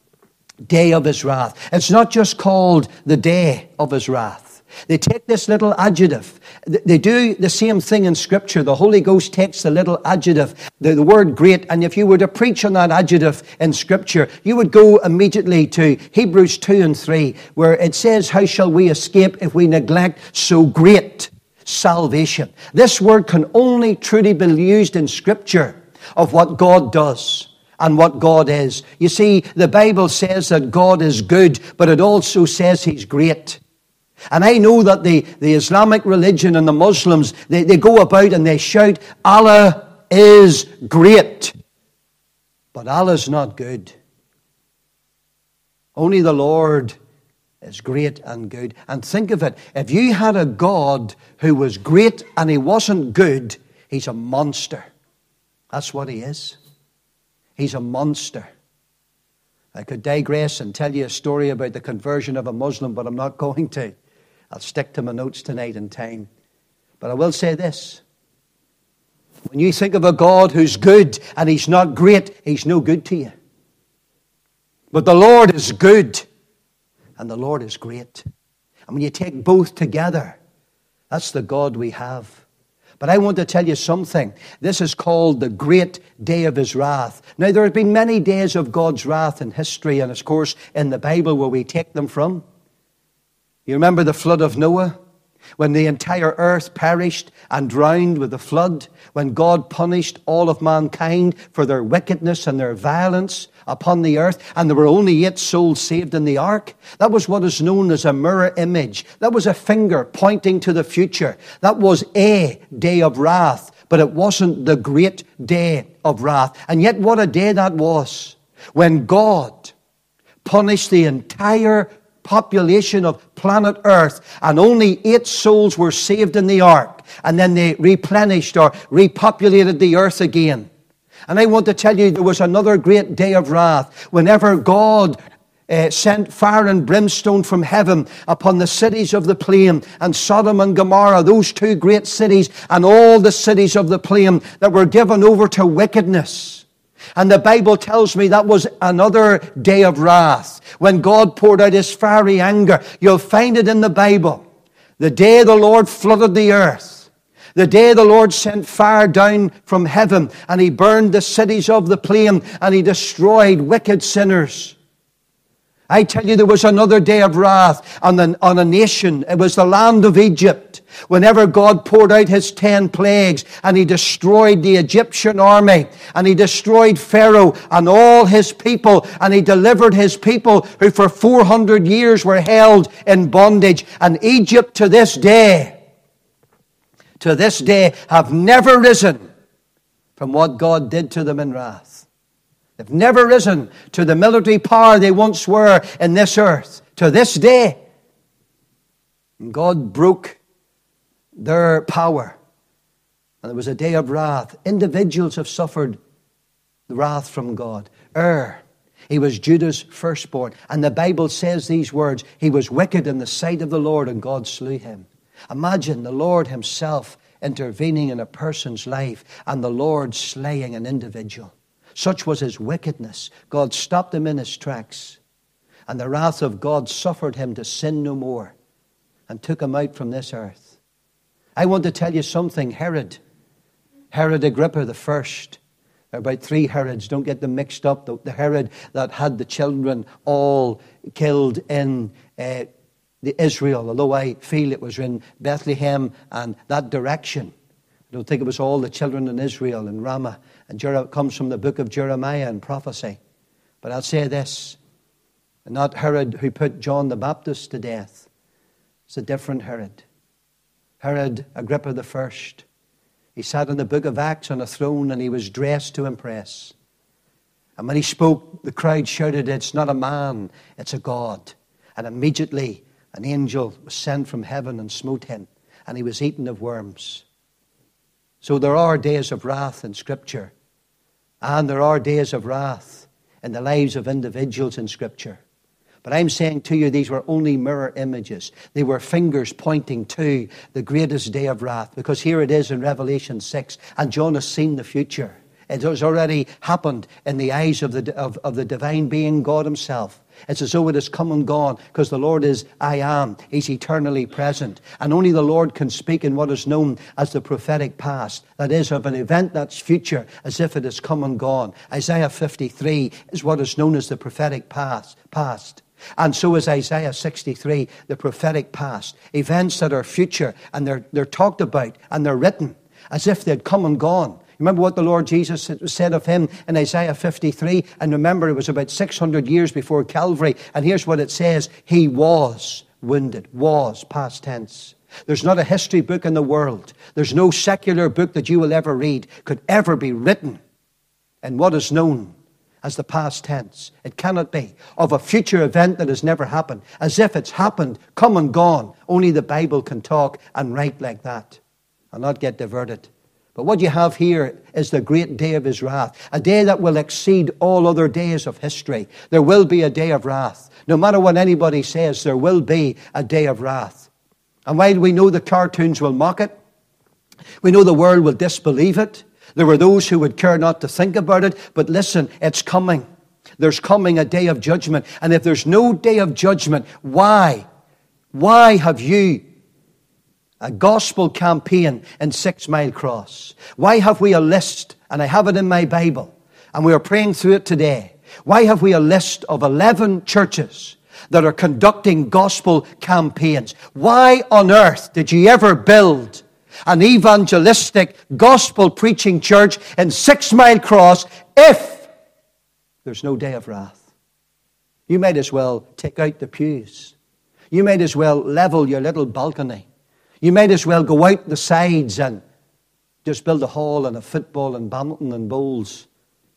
day of his wrath. It's not just called the day of his wrath. They take this little adjective. They do the same thing in Scripture. The Holy Ghost takes the little adjective, the, the word great, and if you were to preach on that adjective in Scripture, you would go immediately to Hebrews two and three, where it says, how shall we escape if we neglect so great salvation? This word can only truly be used in Scripture of what God does and what God is. You see, the Bible says that God is good, but it also says he's great. And I know that the, the Islamic religion and the Muslims, they, they go about and they shout, Allah is great. But Allah's not good. Only the Lord is great and good. And think of it, if you had a God who was great and he wasn't good, he's a monster. That's what he is. He's a monster. I could digress and tell you a story about the conversion of a Muslim, but I'm not going to. I'll stick to my notes tonight in time. But I will say this. When you think of a God who's good and he's not great, he's no good to you. But the Lord is good and the Lord is great. And when you take both together, that's the God we have. But I want to tell you something. This is called the great day of his wrath. Now, there have been many days of God's wrath in history, and of course in the Bible where we take them from. You remember the flood of Noah? When the entire earth perished and drowned with the flood, when God punished all of mankind for their wickedness and their violence upon the earth, and there were only eight souls saved in the ark. That was what is known as a mirror image. That was a finger pointing to the future. That was a day of wrath, but it wasn't the great day of wrath. And yet what a day that was, when God punished the entire population of planet Earth, and only eight souls were saved in the ark, and then they replenished or repopulated the earth again. And I want to tell you, there was another great day of wrath whenever God uh, sent fire and brimstone from heaven upon the cities of the plain, and Sodom and Gomorrah, those two great cities, and all the cities of the plain that were given over to wickedness. And the Bible tells me that was another day of wrath, when God poured out his fiery anger. You'll find it in the Bible. The day the Lord flooded the earth. The day the Lord sent fire down from heaven, and he burned the cities of the plain, and he destroyed wicked sinners. I tell you, there was another day of wrath on, the, on a nation. It was the land of Egypt. Whenever God poured out his ten plagues, and he destroyed the Egyptian army, and he destroyed Pharaoh and all his people, and he delivered his people who for four hundred years were held in bondage. And Egypt to this day, to this day, have never risen from what God did to them in wrath. They've never risen to the military power they once were in this earth. To this day. And God broke their power. And there was a day of wrath. Individuals have suffered the wrath from God. Er, he was Judah's firstborn. And the Bible says these words, he was wicked in the sight of the Lord, and God slew him. Imagine the Lord himself intervening in a person's life, and the Lord slaying an individual. Such was his wickedness. God stopped him in his tracks. And the wrath of God suffered him to sin no more, and took him out from this earth. I want to tell you something. Herod, Herod Agrippa the first. There are about three Herods. Don't get them mixed up. The, the Herod that had the children all killed in uh, the Israel, although I feel it was in Bethlehem and that direction. I don't think it was all the children in Israel and Ramah. And it comes from the book of Jeremiah and prophecy. But I'll say this, not Herod who put John the Baptist to death. It's a different Herod. Herod Agrippa the first. He sat in the book of Acts on a throne, and he was dressed to impress. And when he spoke, the crowd shouted, "It's not a man, it's a God." And immediately an angel was sent from heaven and smote him, and he was eaten of worms. So there are days of wrath in Scripture. And there are days of wrath in the lives of individuals in Scripture. But I'm saying to you, these were only mirror images. They were fingers pointing to the greatest day of wrath. Because here it is in Revelation six. And John has seen the future. It has already happened in the eyes of the, of, of the divine being, God himself. It's as though it has come and gone, because the Lord is I am. He's eternally present. And only the Lord can speak in what is known as the prophetic past. That is, of an event that's future, as if it has come and gone. Isaiah fifty-three is what is known as the prophetic past. past. And so is Isaiah sixty-three, the prophetic past. Events that are future, and they're, they're talked about, and they're written, as if they'd come and gone. Remember what the Lord Jesus said of him in Isaiah fifty-three? And remember, it was about six hundred years before Calvary. And here's what it says. He was wounded. Was, past tense. There's not a history book in the world. There's no secular book that you will ever read could ever be written in what is known as the past tense. It cannot be. Of a future event that has never happened. As if it's happened, come and gone. Only the Bible can talk and write like that and not get diverted. But what you have here is the great day of his wrath. A day that will exceed all other days of history. There will be a day of wrath. No matter what anybody says, there will be a day of wrath. And while we know the cartoons will mock it, we know the world will disbelieve it, there were those who would care not to think about it, but listen, it's coming. There's coming a day of judgment. And if there's no day of judgment, why? Why have you a gospel campaign in Six Mile Cross? Why have we a list, and I have it in my Bible, and we are praying through it today. Why have we a list of eleven churches that are conducting gospel campaigns? Why on earth did you ever build an evangelistic gospel preaching church in Six Mile Cross if there's no day of wrath? You might as well take out the pews. You might as well level your little balcony. You might as well go out the sides and just build a hall and a football and badminton and bowls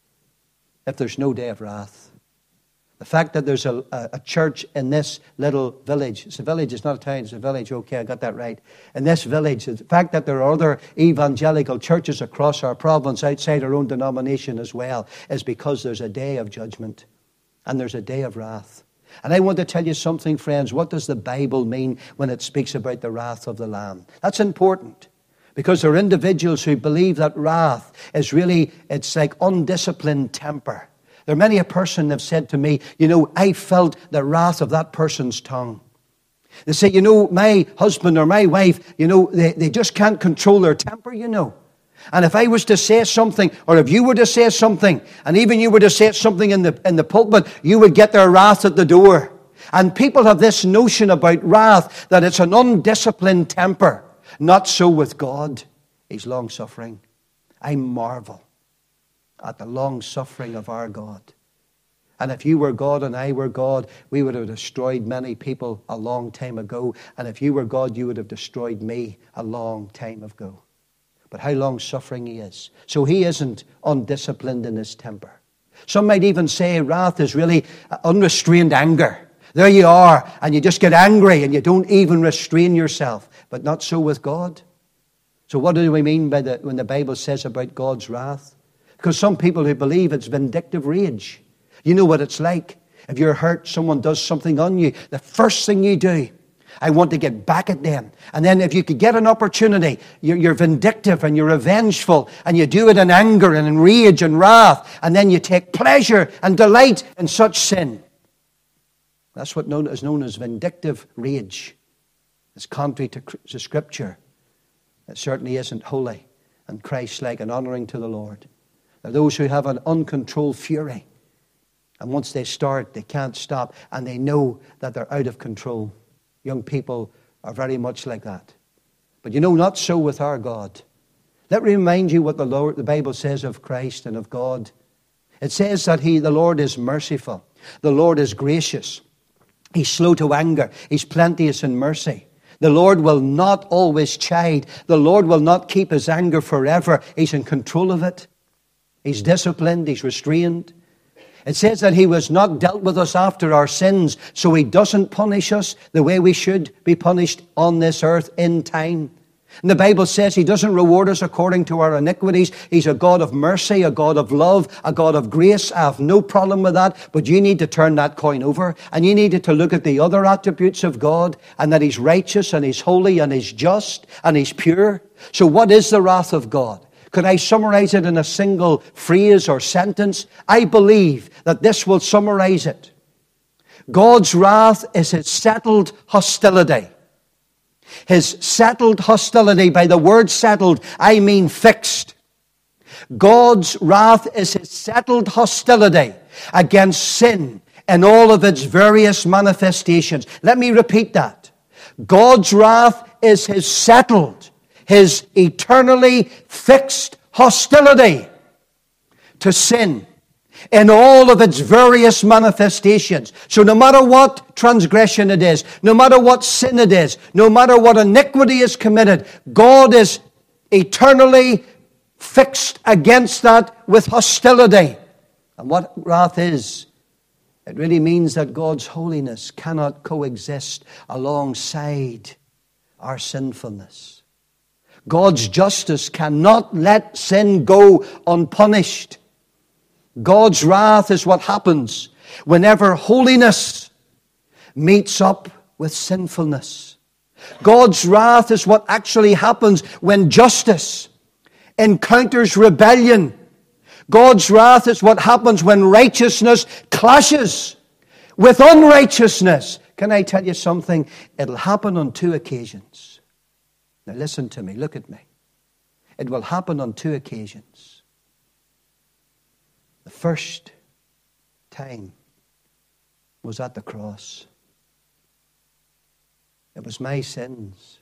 if there's no day of wrath. The fact that there's a, a, a church in this little village. It's a village, it's not a town, it's a village. Okay, I got that right. In this village, the fact that there are other evangelical churches across our province, outside our own denomination as well, is because there's a day of judgment and there's a day of wrath. And I want to tell you something, friends. What does the Bible mean when it speaks about the wrath of the Lamb? That's important. Because there are individuals who believe that wrath is really, it's like undisciplined temper. There are many a person that have said to me, you know, I felt the wrath of that person's tongue. They say, you know, my husband or my wife, you know, they, they just can't control their temper, you know. And if I was to say something, or if you were to say something, and even you were to say something in the in the pulpit, you would get their wrath at the door. And people have this notion about wrath, that it's an undisciplined temper. Not so with God. He's long-suffering. I marvel at the long-suffering of our God. And if you were God and I were God, we would have destroyed many people a long time ago. And if you were God, you would have destroyed me a long time ago. But how long-suffering he is. So he isn't undisciplined in his temper. Some might even say wrath is really unrestrained anger. There you are, and you just get angry and you don't even restrain yourself. But not so with God. So what do we mean by the when the Bible says about God's wrath? Because some people who believe it's vindictive rage. You know what it's like. If you're hurt, someone does something on you, the first thing you do, I want to get back at them. And then if you could get an opportunity, you're, you're vindictive and you're revengeful, and you do it in anger and in rage and wrath, and then you take pleasure and delight in such sin. That's what known, is known as vindictive rage. It's contrary to, to Scripture. It certainly isn't holy and Christ-like and honoring to the Lord. There are those who have an uncontrolled fury. And once they start, they can't stop. And they know that they're out of control. Young people are very much like that. But you know, not so with our God. Let me remind you what the Lord, the Bible says of Christ and of God. It says that He, the Lord, is merciful. The Lord is gracious. He's slow to anger. He's plenteous in mercy. The Lord will not always chide. The Lord will not keep His anger forever. He's in control of it. He's disciplined. He's restrained. It says that He was not dealt with us after our sins, so He doesn't punish us the way we should be punished on this earth in time. And the Bible says He doesn't reward us according to our iniquities. He's a God of mercy, a God of love, a God of grace. I have no problem with that, but you need to turn that coin over, and you need to look at the other attributes of God, and that He's righteous, and He's holy, and He's just, and He's pure. So what is the wrath of God? Could I summarize it in a single phrase or sentence? I believe that this will summarize it. God's wrath is His settled hostility. His settled hostility. By the word settled, I mean fixed. God's wrath is His settled hostility against sin in all of its various manifestations. Let me repeat that. God's wrath is His settled, His eternally fixed hostility to sin in all of its various manifestations. So no matter what transgression it is, no matter what sin it is, no matter what iniquity is committed, God is eternally fixed against that with hostility. And what wrath is, it really means that God's holiness cannot coexist alongside our sinfulness. God's justice cannot let sin go unpunished. God's wrath is what happens whenever holiness meets up with sinfulness. God's wrath is what actually happens when justice encounters rebellion. God's wrath is what happens when righteousness clashes with unrighteousness. Can I tell you something? It'll happen on two occasions. Now listen to me, look at me. It will happen on two occasions. The first time was at the cross. It was my sins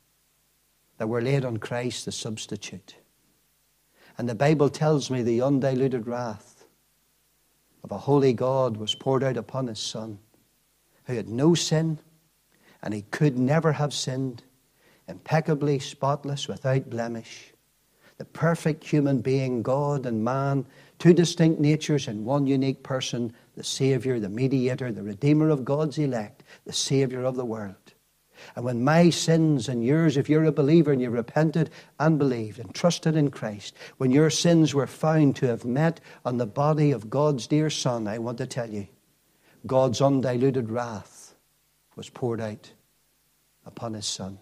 that were laid on Christ the substitute. And the Bible tells me the undiluted wrath of a holy God was poured out upon his Son, who had no sin, and he could never have sinned, impeccably spotless, without blemish. The perfect human being, God and man, two distinct natures in one unique person, the Savior, the mediator, the Redeemer of God's elect, the Savior of the world. And when my sins and yours, if you're a believer and you repented and believed and trusted in Christ, when your sins were found to have met on the body of God's dear Son, I want to tell you, God's undiluted wrath was poured out upon his Son.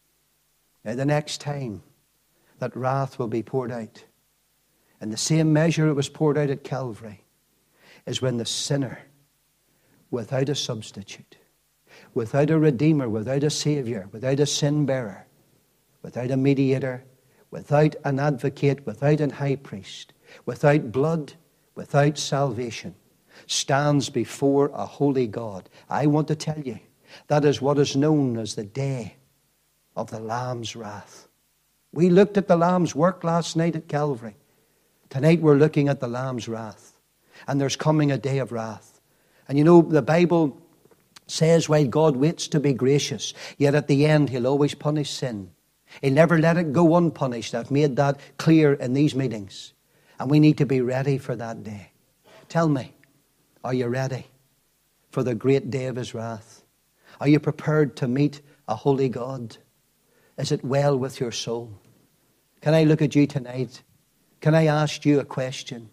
Now the next time that wrath will be poured out, in the same measure it was poured out at Calvary, is when the sinner, without a substitute, without a Redeemer, without a Savior, without a sin bearer, without a mediator, without an advocate, without an high priest, without blood, without salvation, stands before a holy God. I want to tell you, that is what is known as the day of the Lamb's wrath. We looked at the Lamb's work last night at Calvary. Tonight we're looking at the Lamb's wrath. And there's coming a day of wrath. And you know, the Bible says while God waits to be gracious, yet at the end he'll always punish sin. He'll never let it go unpunished. I've made that clear in these meetings. And we need to be ready for that day. Tell me, are you ready for the great day of his wrath? Are you prepared to meet a holy God? Is it well with your soul? Can I look at you tonight? Can I ask you a question?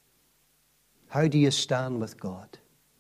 How do you stand with God?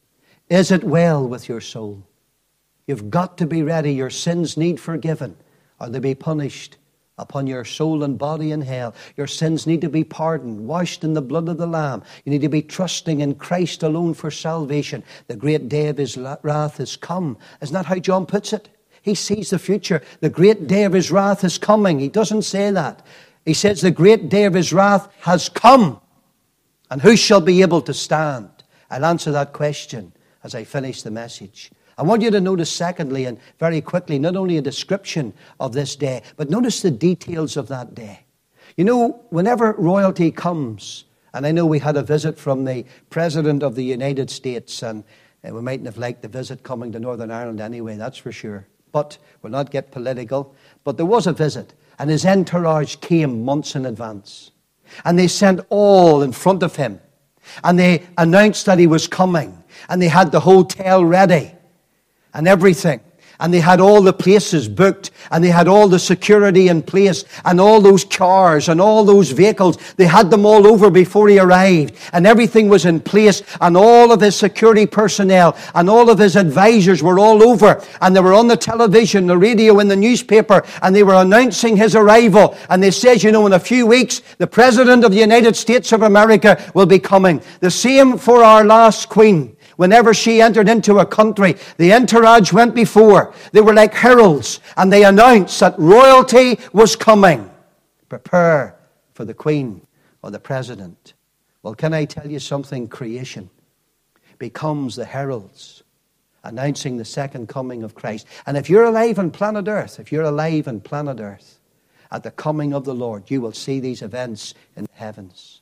Is it well with your soul? You've got to be ready. Your sins need forgiven, or they be punished upon your soul and body in hell. Your sins need to be pardoned, washed in the blood of the Lamb. You need to be trusting in Christ alone for salvation. The great day of his wrath has come. Isn't that how John puts it? He sees the future. The great day of his wrath is coming. He doesn't say that. He says the great day of his wrath has come. And who shall be able to stand? I'll answer that question as I finish the message. I want you to notice, secondly, and very quickly, not only a description of this day, but notice the details of that day. You know, whenever royalty comes, and I know we had a visit from the President of the United States, and uh, we mightn't have liked the visit coming to Northern Ireland anyway, that's for sure. But we'll not get political. But there was a visit, and his entourage came months in advance. And they sent all in front of him. And they announced that he was coming. And they had the hotel ready and everything. And they had all the places booked. And they had all the security in place. And all those cars and all those vehicles. They had them all over before he arrived. And everything was in place. And all of his security personnel and all of his advisors were all over. And they were on the television, the radio, and the newspaper. And they were announcing his arrival. And they said, you know, in a few weeks, the President of the United States of America will be coming. The same for our last Queen. Whenever she entered into a country, the entourage went before. They were like heralds, and they announced that royalty was coming. Prepare for the Queen or the President. Well, can I tell you something? Creation becomes the heralds announcing the second coming of Christ. And if you're alive on planet Earth, if you're alive on planet Earth, at the coming of the Lord, you will see these events in the heavens.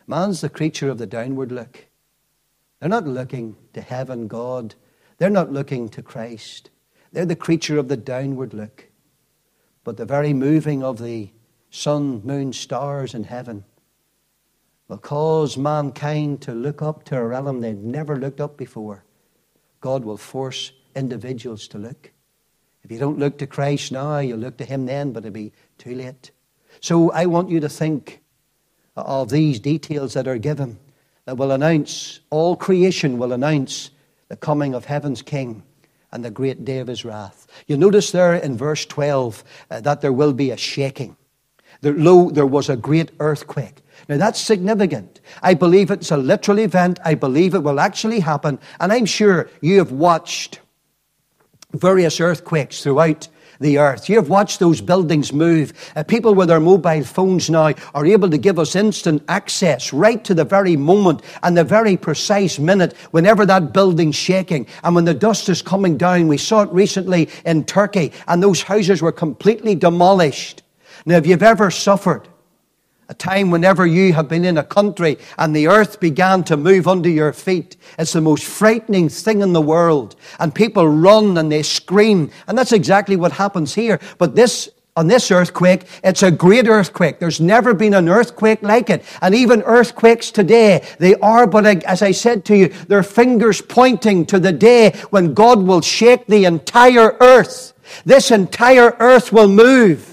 Man's the creature of the downward look. They're not looking to heaven, God. They're not looking to Christ. They're the creature of the downward look. But the very moving of the sun, moon, stars in heaven will cause mankind to look up to a realm they've never looked up before. God will force individuals to look. If you don't look to Christ now, you'll look to him then, but it'll be too late. So I want you to think of these details that are given that will announce, all creation will announce the coming of heaven's King and the great day of his wrath. You'll notice there in verse twelve uh, that there will be a shaking. There, lo, there was a great earthquake. Now that's significant. I believe it's a literal event. I believe it will actually happen. And I'm sure you have watched various earthquakes throughout the earth. You have watched those buildings move. Uh, people with their mobile phones now are able to give us instant access right to the very moment and the very precise minute whenever that building's shaking and when the dust is coming down. We saw it recently in Turkey and those houses were completely demolished. Now, if you've ever suffered a time whenever you have been in a country and the earth began to move under your feet, it's the most frightening thing in the world. And people run and they scream. And that's exactly what happens here. But this, on this earthquake, it's a great earthquake. There's never been an earthquake like it. And even earthquakes today, they are, but as I said to you, they're fingers pointing to the day when God will shake the entire earth. This entire earth will move.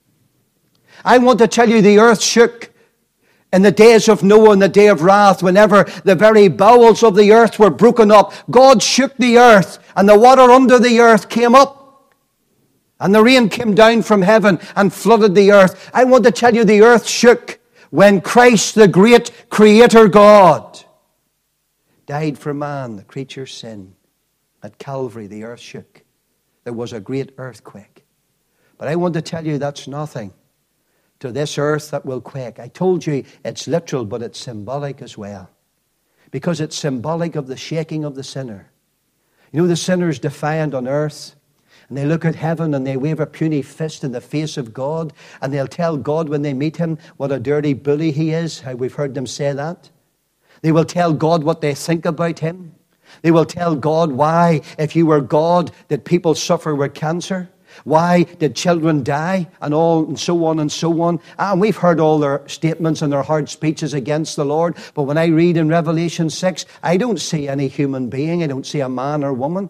I want to tell you the earth shook in the days of Noah and the day of wrath, whenever the very bowels of the earth were broken up. God shook the earth and the water under the earth came up. And the rain came down from heaven and flooded the earth. I want to tell you the earth shook when Christ, the great Creator God, died for man, the creature's sin. At Calvary, the earth shook. There was a great earthquake. But I want to tell you that's nothing to this earth that will quake. I told you it's literal, but it's symbolic as well. Because it's symbolic of the shaking of the sinner. You know, the sinner's defiant on earth, and they look at heaven and they wave a puny fist in the face of God, and they'll tell God when they meet him what a dirty bully he is. How we've heard them say that. They will tell God what they think about him. They will tell God why, if you were God, did people suffer with cancer? Why did children die? And all, and so on and so on. And we've heard all their statements and their hard speeches against the Lord. But when I read in Revelation six, I don't see any human being. I don't see a man or woman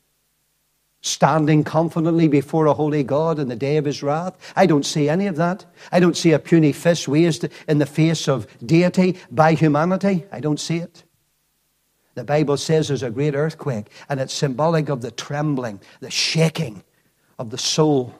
standing confidently before a holy God in the day of his wrath. I don't see any of that. I don't see a puny fist raised in the face of deity by humanity. I don't see it. The Bible says there's a great earthquake, and it's symbolic of the trembling, the shaking of the soul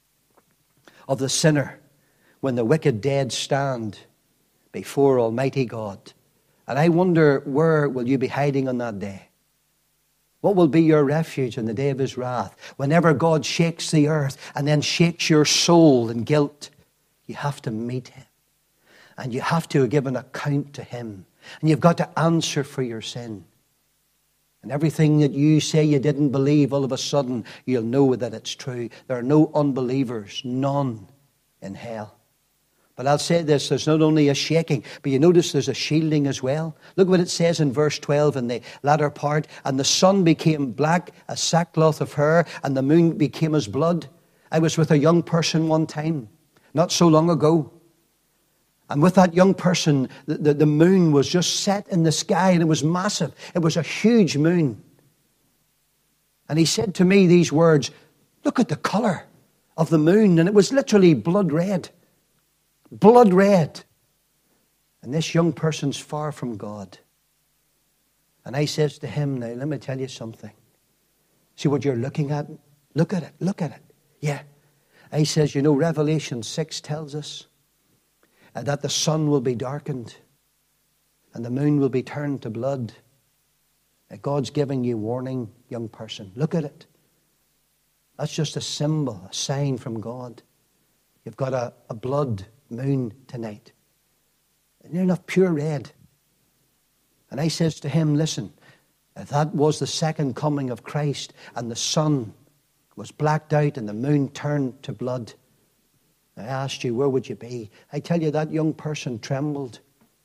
of the sinner when the wicked dead stand before Almighty God. And I wonder, where will you be hiding on that day? What will be your refuge in the day of his wrath? Whenever God shakes the earth and then shakes your soul in guilt, you have to meet him. And you have to give an account to him. And you've got to answer for your sin. And everything that you say you didn't believe, all of a sudden, you'll know that it's true. There are no unbelievers, none in hell. But I'll say this, there's not only a shaking, but you notice there's a shielding as well. Look what it says in verse twelve in the latter part. And the sun became black as sackcloth of hair, and the moon became as blood. I was with a young person one time, not so long ago. And with that young person, the, the, the moon was just set in the sky, and it was massive. It was a huge moon. And he said to me these words, look at the colour of the moon. And it was literally blood red. Blood red. And this young person's far from God. And I says to him, now let me tell you something. See what you're looking at? Look at it, look at it. Yeah. I says, you know, Revelation six tells us that the sun will be darkened and the moon will be turned to blood. God's giving you warning, young person. Look at it. That's just a symbol, a sign from God. You've got a, a blood moon tonight. And you're not pure red. And I says to him, listen, if that was the second coming of Christ and the sun was blacked out and the moon turned to blood, I asked you, where would you be? I tell you, that young person trembled.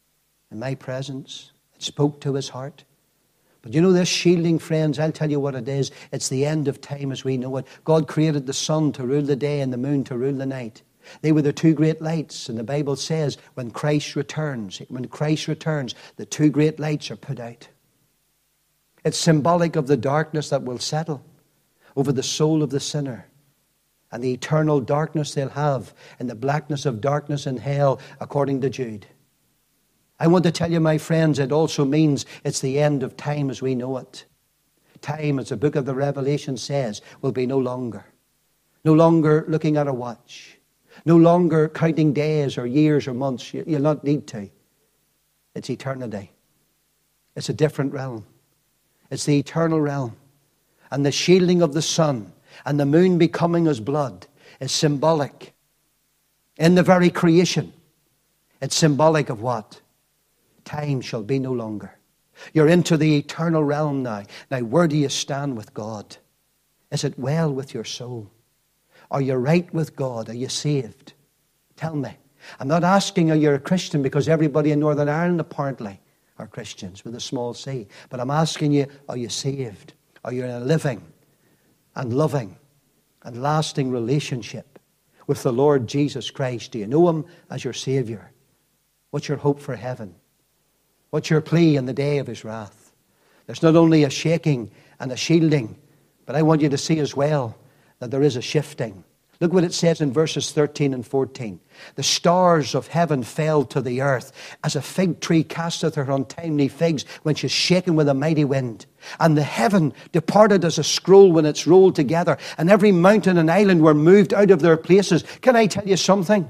in my presence. It spoke to his heart. But you know this shielding, friends, I'll tell you what it is. It's the end of time as we know it. God created the sun to rule the day and the moon to rule the night. They were the two great lights. And the Bible says when Christ returns, when Christ returns, the two great lights are put out. It's symbolic of the darkness that will settle over the soul of the sinner and the eternal darkness they'll have in the blackness of darkness in hell, according to Jude. I want to tell you, my friends, it also means it's the end of time as we know it. Time, as the book of the Revelation says, will be no longer. No longer looking at a watch. No longer counting days or years or months. You'll not need to. It's eternity. It's a different realm. It's the eternal realm. And the shielding of the sun and the moon becoming as blood is symbolic. In the very creation, it's symbolic of what? Time shall be no longer. You're into the eternal realm now. Now, where do you stand with God? Is it well with your soul? Are you right with God? Are you saved? Tell me. I'm not asking are you a Christian, because everybody in Northern Ireland apparently are Christians with a small c. But I'm asking you, are you saved? Are you in a living and loving and lasting relationship with the Lord Jesus Christ? Do you know him as your Savior? What's your hope for heaven? What's your plea in the day of his wrath? There's not only a shaking and a shielding, but I want you to see as well that there is a shifting. Look what it says in verses thirteen and fourteen. The stars of heaven fell to the earth, as a fig tree casteth her untimely figs when she's shaken with a mighty wind. And the heaven departed as a scroll when it's rolled together, and every mountain and island were moved out of their places. Can I tell you something?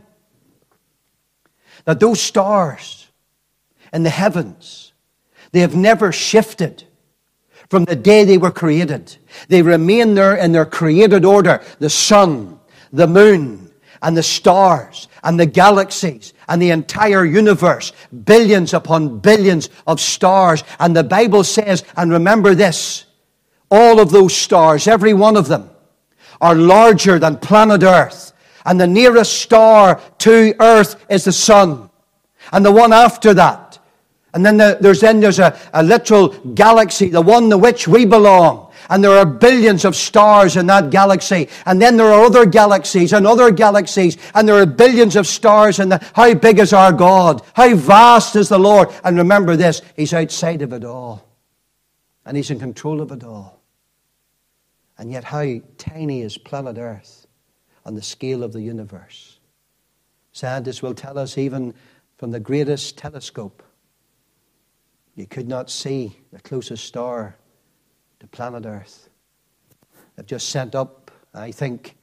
That those stars in the heavens, they have never shifted from the day they were created. They remain there in their created order. The sun, the moon, and the stars, and the galaxies, and the entire universe. Billions upon billions of stars. And the Bible says, and remember this, all of those stars, every one of them, are larger than planet Earth. And the nearest star to Earth is the sun. And the one after that. And then the, there's then there's a, a literal galaxy, the one to which we belong. And there are billions of stars in that galaxy. And then there are other galaxies and other galaxies. And there are billions of stars. And the, how big is our God? How vast is the Lord? And remember this, he's outside of it all. And he's in control of it all. And yet how tiny is planet Earth on the scale of the universe? Scientists will tell us even from the greatest telescope, you could not see the closest star to planet Earth. They've just sent up, I think,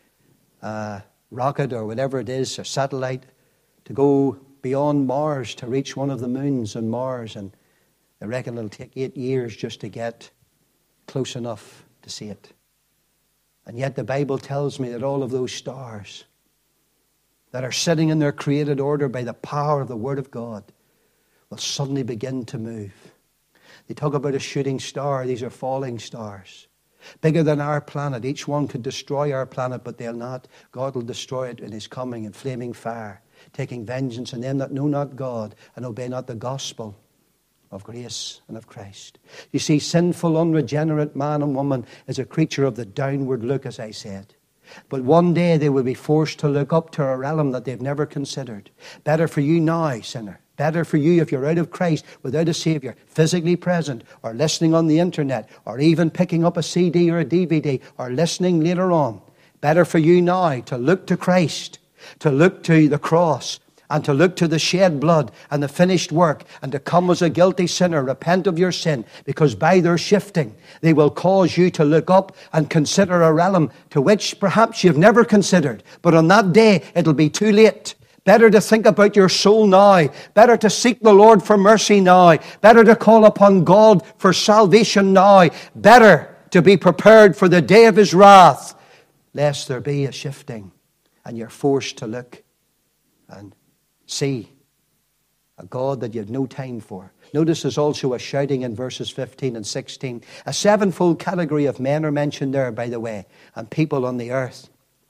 a rocket or whatever it is, a satellite, to go beyond Mars to reach one of the moons on Mars. And they reckon it'll take eight years just to get close enough to see it. And yet the Bible tells me that all of those stars that are sitting in their created order by the power of the Word of God will suddenly begin to move. They talk about a shooting star. These are falling stars. Bigger than our planet. Each one could destroy our planet, but they'll not. God will destroy it in his coming in flaming fire, taking vengeance on them that know not God and obey not the gospel of grace and of Christ. You see, sinful, unregenerate man and woman is a creature of the downward look, as I said. But one day they will be forced to look up to a realm that they've never considered. Better for you now, sinner. Better for you if you're out of Christ without a Savior, physically present, or listening on the internet, or even picking up a C D or a D V D, or listening later on. Better for you now to look to Christ, to look to the cross, and to look to the shed blood and the finished work, and to come as a guilty sinner, repent of your sin, because by their shifting, they will cause you to look up and consider a realm to which perhaps you've never considered. But on that day, it'll be too late. Better to think about your soul now. Better to seek the Lord for mercy now. Better to call upon God for salvation now. Better to be prepared for the day of his wrath, lest there be a shifting and you're forced to look and see a God that you had no time for. Notice there's also a shouting in verses fifteen and sixteen. A sevenfold category of men are mentioned there, by the way, and people on the earth.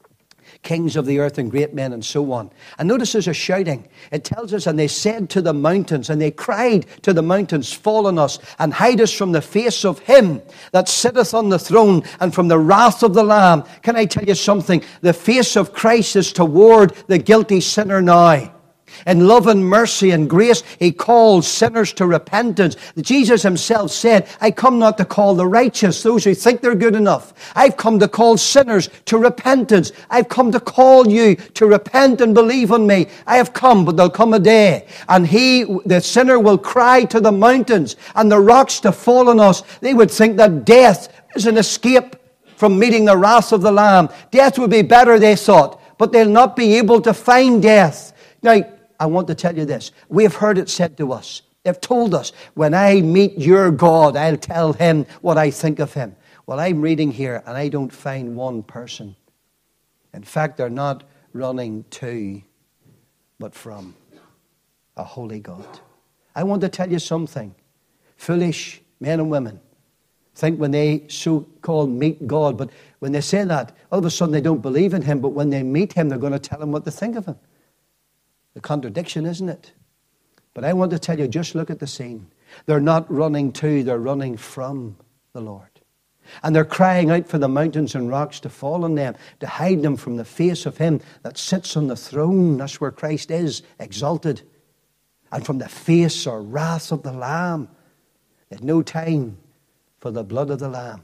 Kings of the earth and great men and so on. And notice there's a shouting. It tells us, and they said to the mountains, and they cried to the mountains, fall on us and hide us from the face of him that sitteth on the throne and from the wrath of the Lamb. Can I tell you something? The face of Christ is toward the guilty sinner now. In love and mercy and grace, he calls sinners to repentance. Jesus himself said, I come not to call the righteous, those who think they're good enough. I've come to call sinners to repentance. I've come to call you to repent and believe on me. I have come, but there'll come a day, and he, the sinner, will cry to the mountains and the rocks to fall on us. They would think that death is an escape from meeting the wrath of the Lamb. Death would be better, they thought, but they'll not be able to find death. Now, I want to tell you this. We have heard it said to us. They've told us, when I meet your God, I'll tell him what I think of him. Well, I'm reading here, and I don't find one person. In fact, they're not running to, but from a holy God. I want to tell you something. Foolish men and women think when they so-called meet God, but when they say that, all of a sudden they don't believe in him, but when they meet him, they're going to tell him what they think of him. The contradiction, isn't it? But I want to tell you, just look at the scene. They're not running to, they're running from the Lord. And they're crying out for the mountains and rocks to fall on them, to hide them from the face of him that sits on the throne. That's where Christ is, exalted. And from the face or wrath of the Lamb. They had no time for the blood of the Lamb.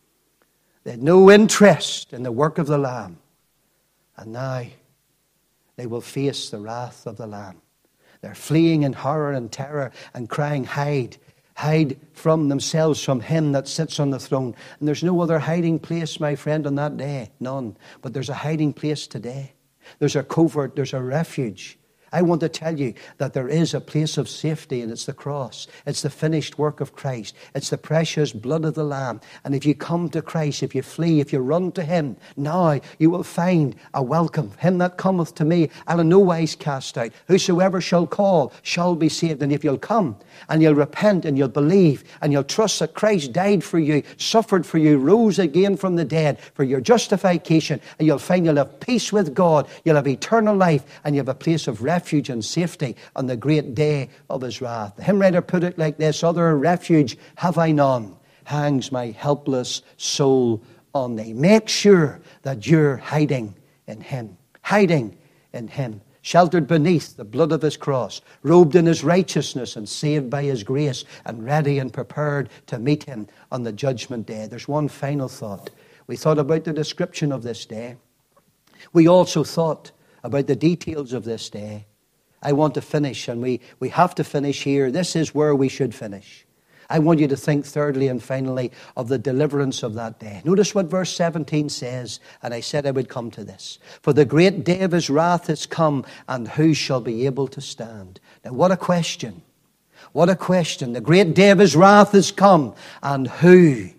They had no interest in the work of the Lamb. And now they will face the wrath of the Lamb. They're fleeing in horror and terror and crying, hide, hide from themselves, from him that sits on the throne. And there's no other hiding place, my friend, on that day. None. But there's a hiding place today. There's a covert, there's a refuge. I want to tell you that there is a place of safety, and it's the cross. It's the finished work of Christ. It's the precious blood of the Lamb. And if you come to Christ, if you flee, if you run to him, now you will find a welcome. Him that cometh to me, I'll in no wise cast out. Whosoever shall call shall be saved. And if you'll come and you'll repent and you'll believe and you'll trust that Christ died for you, suffered for you, rose again from the dead for your justification, and you'll find you'll have peace with God, you'll have eternal life, and you have a place of refuge. Refuge and safety on the great day of his wrath. The hymn writer put it like this: other refuge have I none, hangs my helpless soul on thee. Make sure that you're hiding in him, hiding in him, sheltered beneath the blood of his cross, robed in his righteousness and saved by his grace, and ready and prepared to meet him on the judgment day. There's one final thought. We thought about the description of this day. We also thought about the details of this day. I want to finish, and we, we have to finish here. This is where we should finish. I want you to think thirdly and finally of the deliverance of that day. Notice what verse seventeen says, and I said I would come to this. For the great day of his wrath is come, and who shall be able to stand? Now what a question. What a question. The great day of his wrath is come, and who?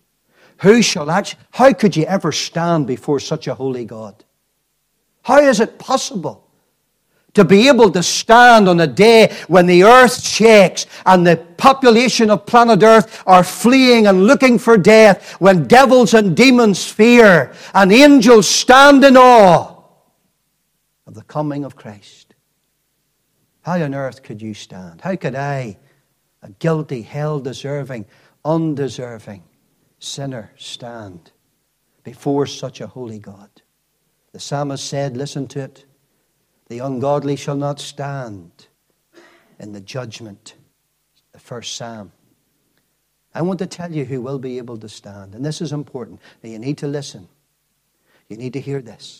Who shall actually, how could you ever stand before such a holy God? How is it possible to be able to stand on a day when the earth shakes and the population of planet Earth are fleeing and looking for death, when devils and demons fear and angels stand in awe of the coming of Christ? How on earth could you stand? How could I, a guilty, hell-deserving, undeserving sinner, stand before such a holy God? The psalmist said, listen to it, the ungodly shall not stand in the judgment. The first psalm. I want to tell you who will be able to stand. And this is important. Now you need to listen. You need to hear this.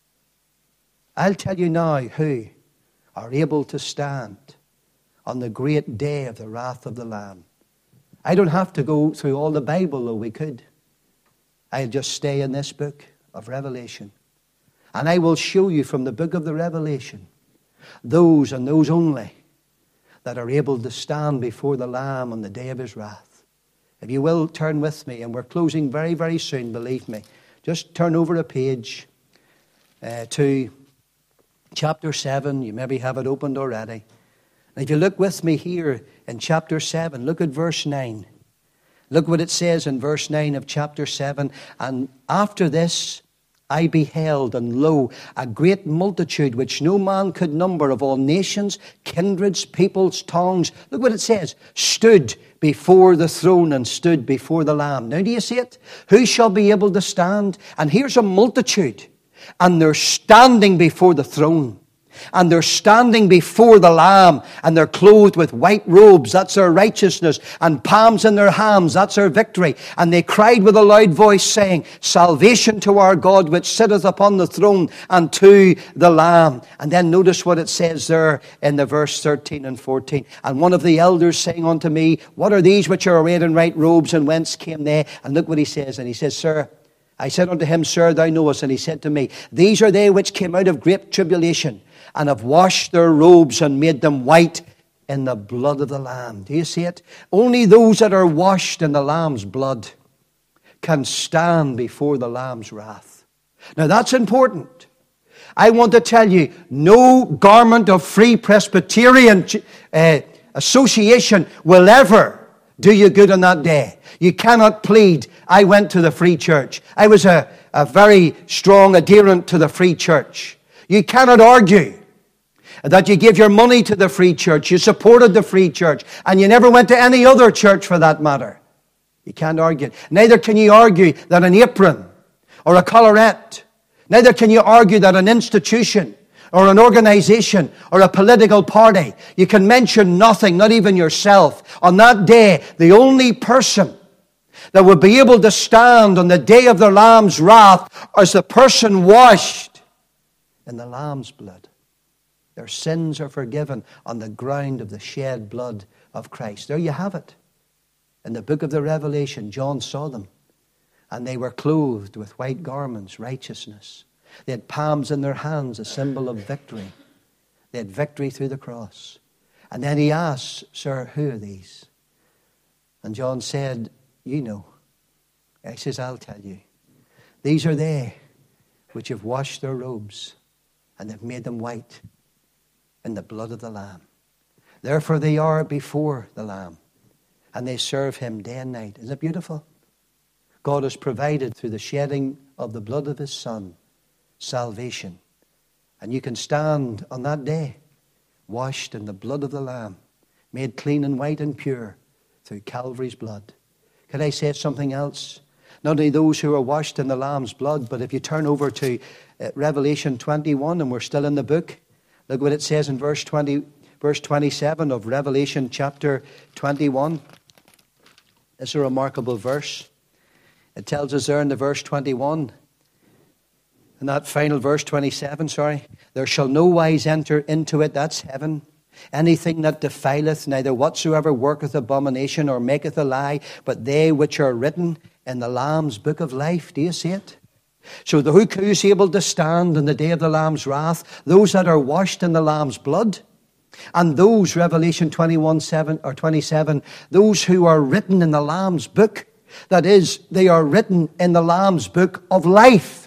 I'll tell you now who are able to stand on the great day of the wrath of the Lamb. I don't have to go through all the Bible, though we could. I'll just stay in this book of Revelation. And I will show you from the book of the Revelation those and those only that are able to stand before the Lamb on the day of his wrath. If you will, turn with me, and we're closing very, very soon, believe me. Just turn over a page uh, to chapter seven. You maybe have it opened already. And if you look with me here in chapter seven, look at verse nine. Look what it says in verse nine of chapter seven. And after this, I beheld, and lo, a great multitude which no man could number, of all nations, kindreds, peoples, tongues. Look what it says. Stood before the throne and stood before the Lamb. Now do you see it? Who shall be able to stand? And here's a multitude. And they're standing before the throne. And they're standing before the Lamb, and they're clothed with white robes, that's their righteousness, and palms in their hands, that's their victory. And they cried with a loud voice, saying, Salvation to our God, which sitteth upon the throne, and to the Lamb. And then notice what it says there in the verse thirteen and fourteen. And one of the elders saying unto me, What are these which are arrayed in white robes, and whence came they? And look what he says. And he says, Sir, I said unto him, Sir, thou knowest. And he said to me, These are they which came out of great tribulation, and have washed their robes and made them white in the blood of the Lamb. Do you see it? Only those that are washed in the Lamb's blood can stand before the Lamb's wrath. Now that's important. I want to tell you, no garment of Free Presbyterian uh, Association will ever do you good on that day. You cannot plead, I went to the Free Church. I was a, a very strong adherent to the Free Church. You cannot argue that you gave your money to the Free Church, you supported the Free Church, and you never went to any other church for that matter. You can't argue. Neither can you argue that an apron or a collarette, neither can you argue that an institution or an organization or a political party, you can mention nothing, not even yourself. On that day, the only person that would be able to stand on the day of the Lamb's wrath is the person washed in the Lamb's blood. Their sins are forgiven on the ground of the shed blood of Christ. There you have it. In the book of the Revelation, John saw them, and they were clothed with white garments, righteousness. They had palms in their hands, a symbol of victory. They had victory through the cross. And then he asked, Sir, who are these? And John said, You know. He says, I'll tell you. These are they which have washed their robes, and they've made them white in the blood of the Lamb. Therefore they are before the Lamb, and they serve him day and night. Isn't it beautiful? God has provided through the shedding of the blood of his Son salvation. And you can stand on that day washed in the blood of the Lamb, made clean and white and pure through Calvary's blood. Can I say something else? Not only those who are washed in the Lamb's blood, but if you turn over to uh, Revelation twenty-one, and we're still in the book, look what it says in verse twenty, verse twenty-seven of Revelation chapter twenty-one. It's a remarkable verse. It tells us there in the verse twenty-one, in that final verse twenty-seven, sorry, there shall no wise enter into it, that's heaven, anything that defileth, neither whatsoever worketh abomination or maketh a lie, but they which are written in the Lamb's book of life. Do you see it? So the who is able to stand in the day of the Lamb's wrath? Those that are washed in the Lamb's blood. And those, Revelation twenty-one, seven or twenty-seven, those who are written in the Lamb's book. That is, they are written in the Lamb's book of life.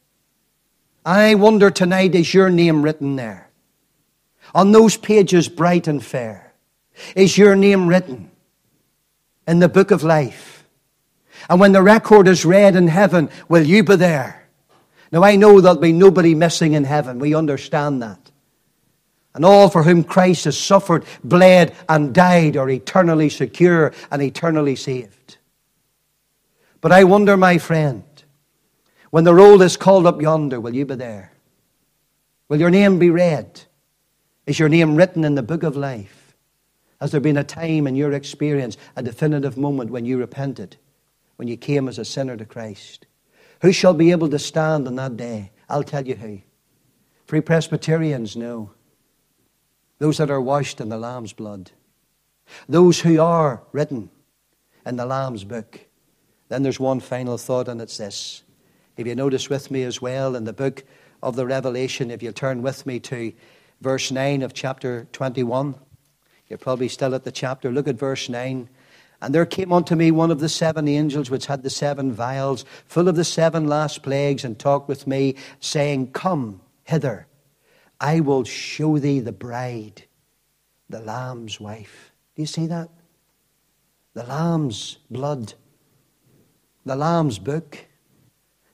I wonder tonight, is your name written there? On those pages bright and fair, is your name written in the book of life? And when the record is read in heaven, will you be there? Now I know there'll be nobody missing in heaven. We understand that. And all for whom Christ has suffered, bled, and died are eternally secure and eternally saved. But I wonder, my friend, when the roll is called up yonder, will you be there? Will your name be read? Is your name written in the book of life? Has there been a time in your experience, a definitive moment when you repented, when you came as a sinner to Christ? Who shall be able to stand on that day? I'll tell you who. Free Presbyterians, no. Those that are washed in the Lamb's blood. Those who are written in the Lamb's book. Then there's one final thought, and it's this. If you notice with me as well in the book of the Revelation, if you turn with me to verse nine of chapter twenty-one, you're probably still at the chapter. Look at verse nine. And there came unto me one of the seven angels which had the seven vials, full of the seven last plagues, and talked with me, saying, Come hither, I will show thee the bride, the Lamb's wife. Do you see that? The Lamb's blood. The Lamb's book.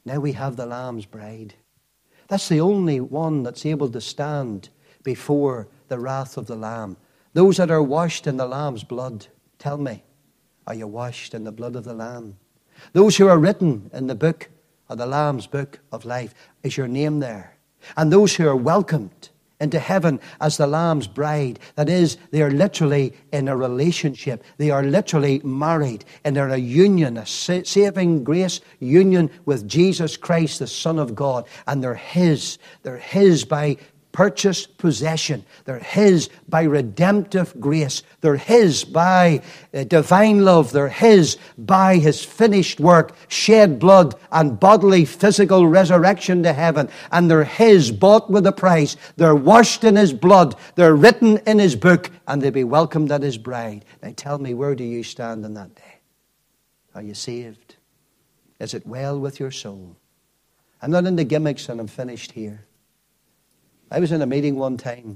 Now we have the Lamb's bride. That's the only one that's able to stand before the wrath of the Lamb. Those that are washed in the Lamb's blood. Tell me, are you washed in the blood of the Lamb? Those who are written in the book of the Lamb's book of life, is your name there? And those who are welcomed into heaven as the Lamb's bride, that is, they are literally in a relationship. They are literally married, and they're in a union, a saving grace union with Jesus Christ, the Son of God. And they're His. They're His by purchased possession. They're His by redemptive grace. They're His by uh, divine love. They're His by His finished work, shed blood and bodily physical resurrection to heaven. And they're His, bought with a price. They're washed in His blood. They're written in His book, and they'll be welcomed at His bride. Now tell me, where do you stand on that day? Are you saved? Is it well with your soul? I'm not into gimmicks, and I'm finished here. I was in a meeting one time.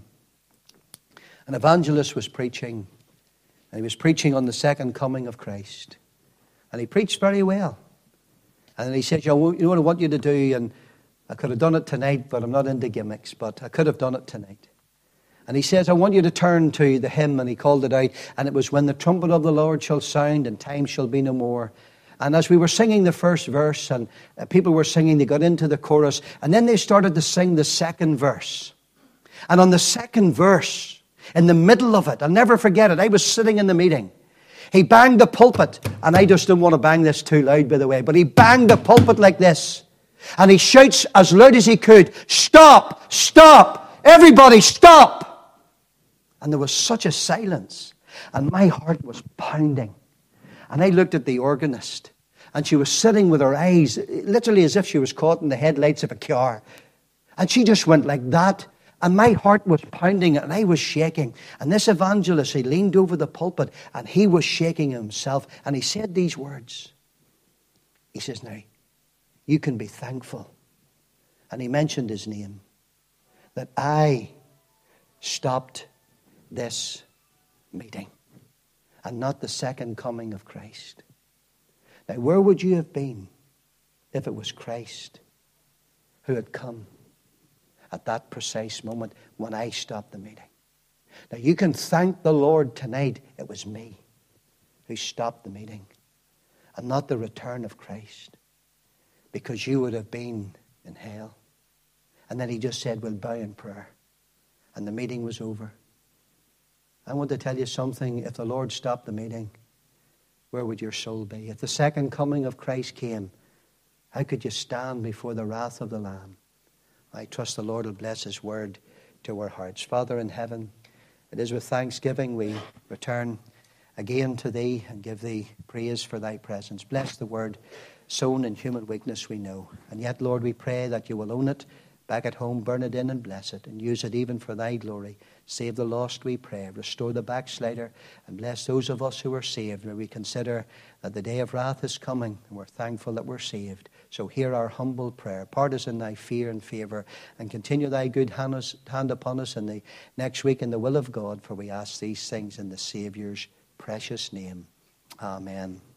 An evangelist was preaching. And he was preaching on the second coming of Christ. And he preached very well. And then he said, you know what I want you to do? And I could have done it tonight, but I'm not into gimmicks. But I could have done it tonight. And he says, I want you to turn to the hymn. And he called it out. And it was, when the trumpet of the Lord shall sound, and time shall be no more. And as we were singing the first verse, and people were singing, they got into the chorus, and then they started to sing the second verse. And on the second verse, in the middle of it, I'll never forget it, I was sitting in the meeting. He banged the pulpit, and I just don't want to bang this too loud, by the way, but he banged the pulpit like this. And he shouts as loud as he could, stop, stop, everybody stop. And there was such a silence, and my heart was pounding. And I looked at the organist, and she was sitting with her eyes, literally as if she was caught in the headlights of a car. And she just went like that, and my heart was pounding, and I was shaking. And this evangelist, he leaned over the pulpit, and he was shaking himself, and he said these words. He says, now, you can be thankful. And he mentioned his name, that I stopped this meeting. And not the second coming of Christ. Now, where would you have been if it was Christ who had come at that precise moment when I stopped the meeting? Now, you can thank the Lord tonight. It was me who stopped the meeting, and not the return of Christ, because you would have been in hell. And then he just said, we'll bow in prayer. And the meeting was over. I want to tell you something. If the Lord stopped the meeting, where would your soul be? If the second coming of Christ came, how could you stand before the wrath of the Lamb? I trust the Lord will bless His word to our hearts. Father in heaven, it is with thanksgiving we return again to Thee and give Thee praise for Thy presence. Bless the word sown in human weakness, we know. And yet, Lord, we pray that You will own it back at home, burn it in and bless it, and use it even for Thy glory. Save the lost, we pray. Restore the backslider, and bless those of us who are saved. May we consider that the day of wrath is coming, and we're thankful that we're saved. So hear our humble prayer. Part us in Thy fear and favour, and continue Thy good hand, us, hand upon us in the next week in the will of God, for we ask these things in the Saviour's precious name. Amen.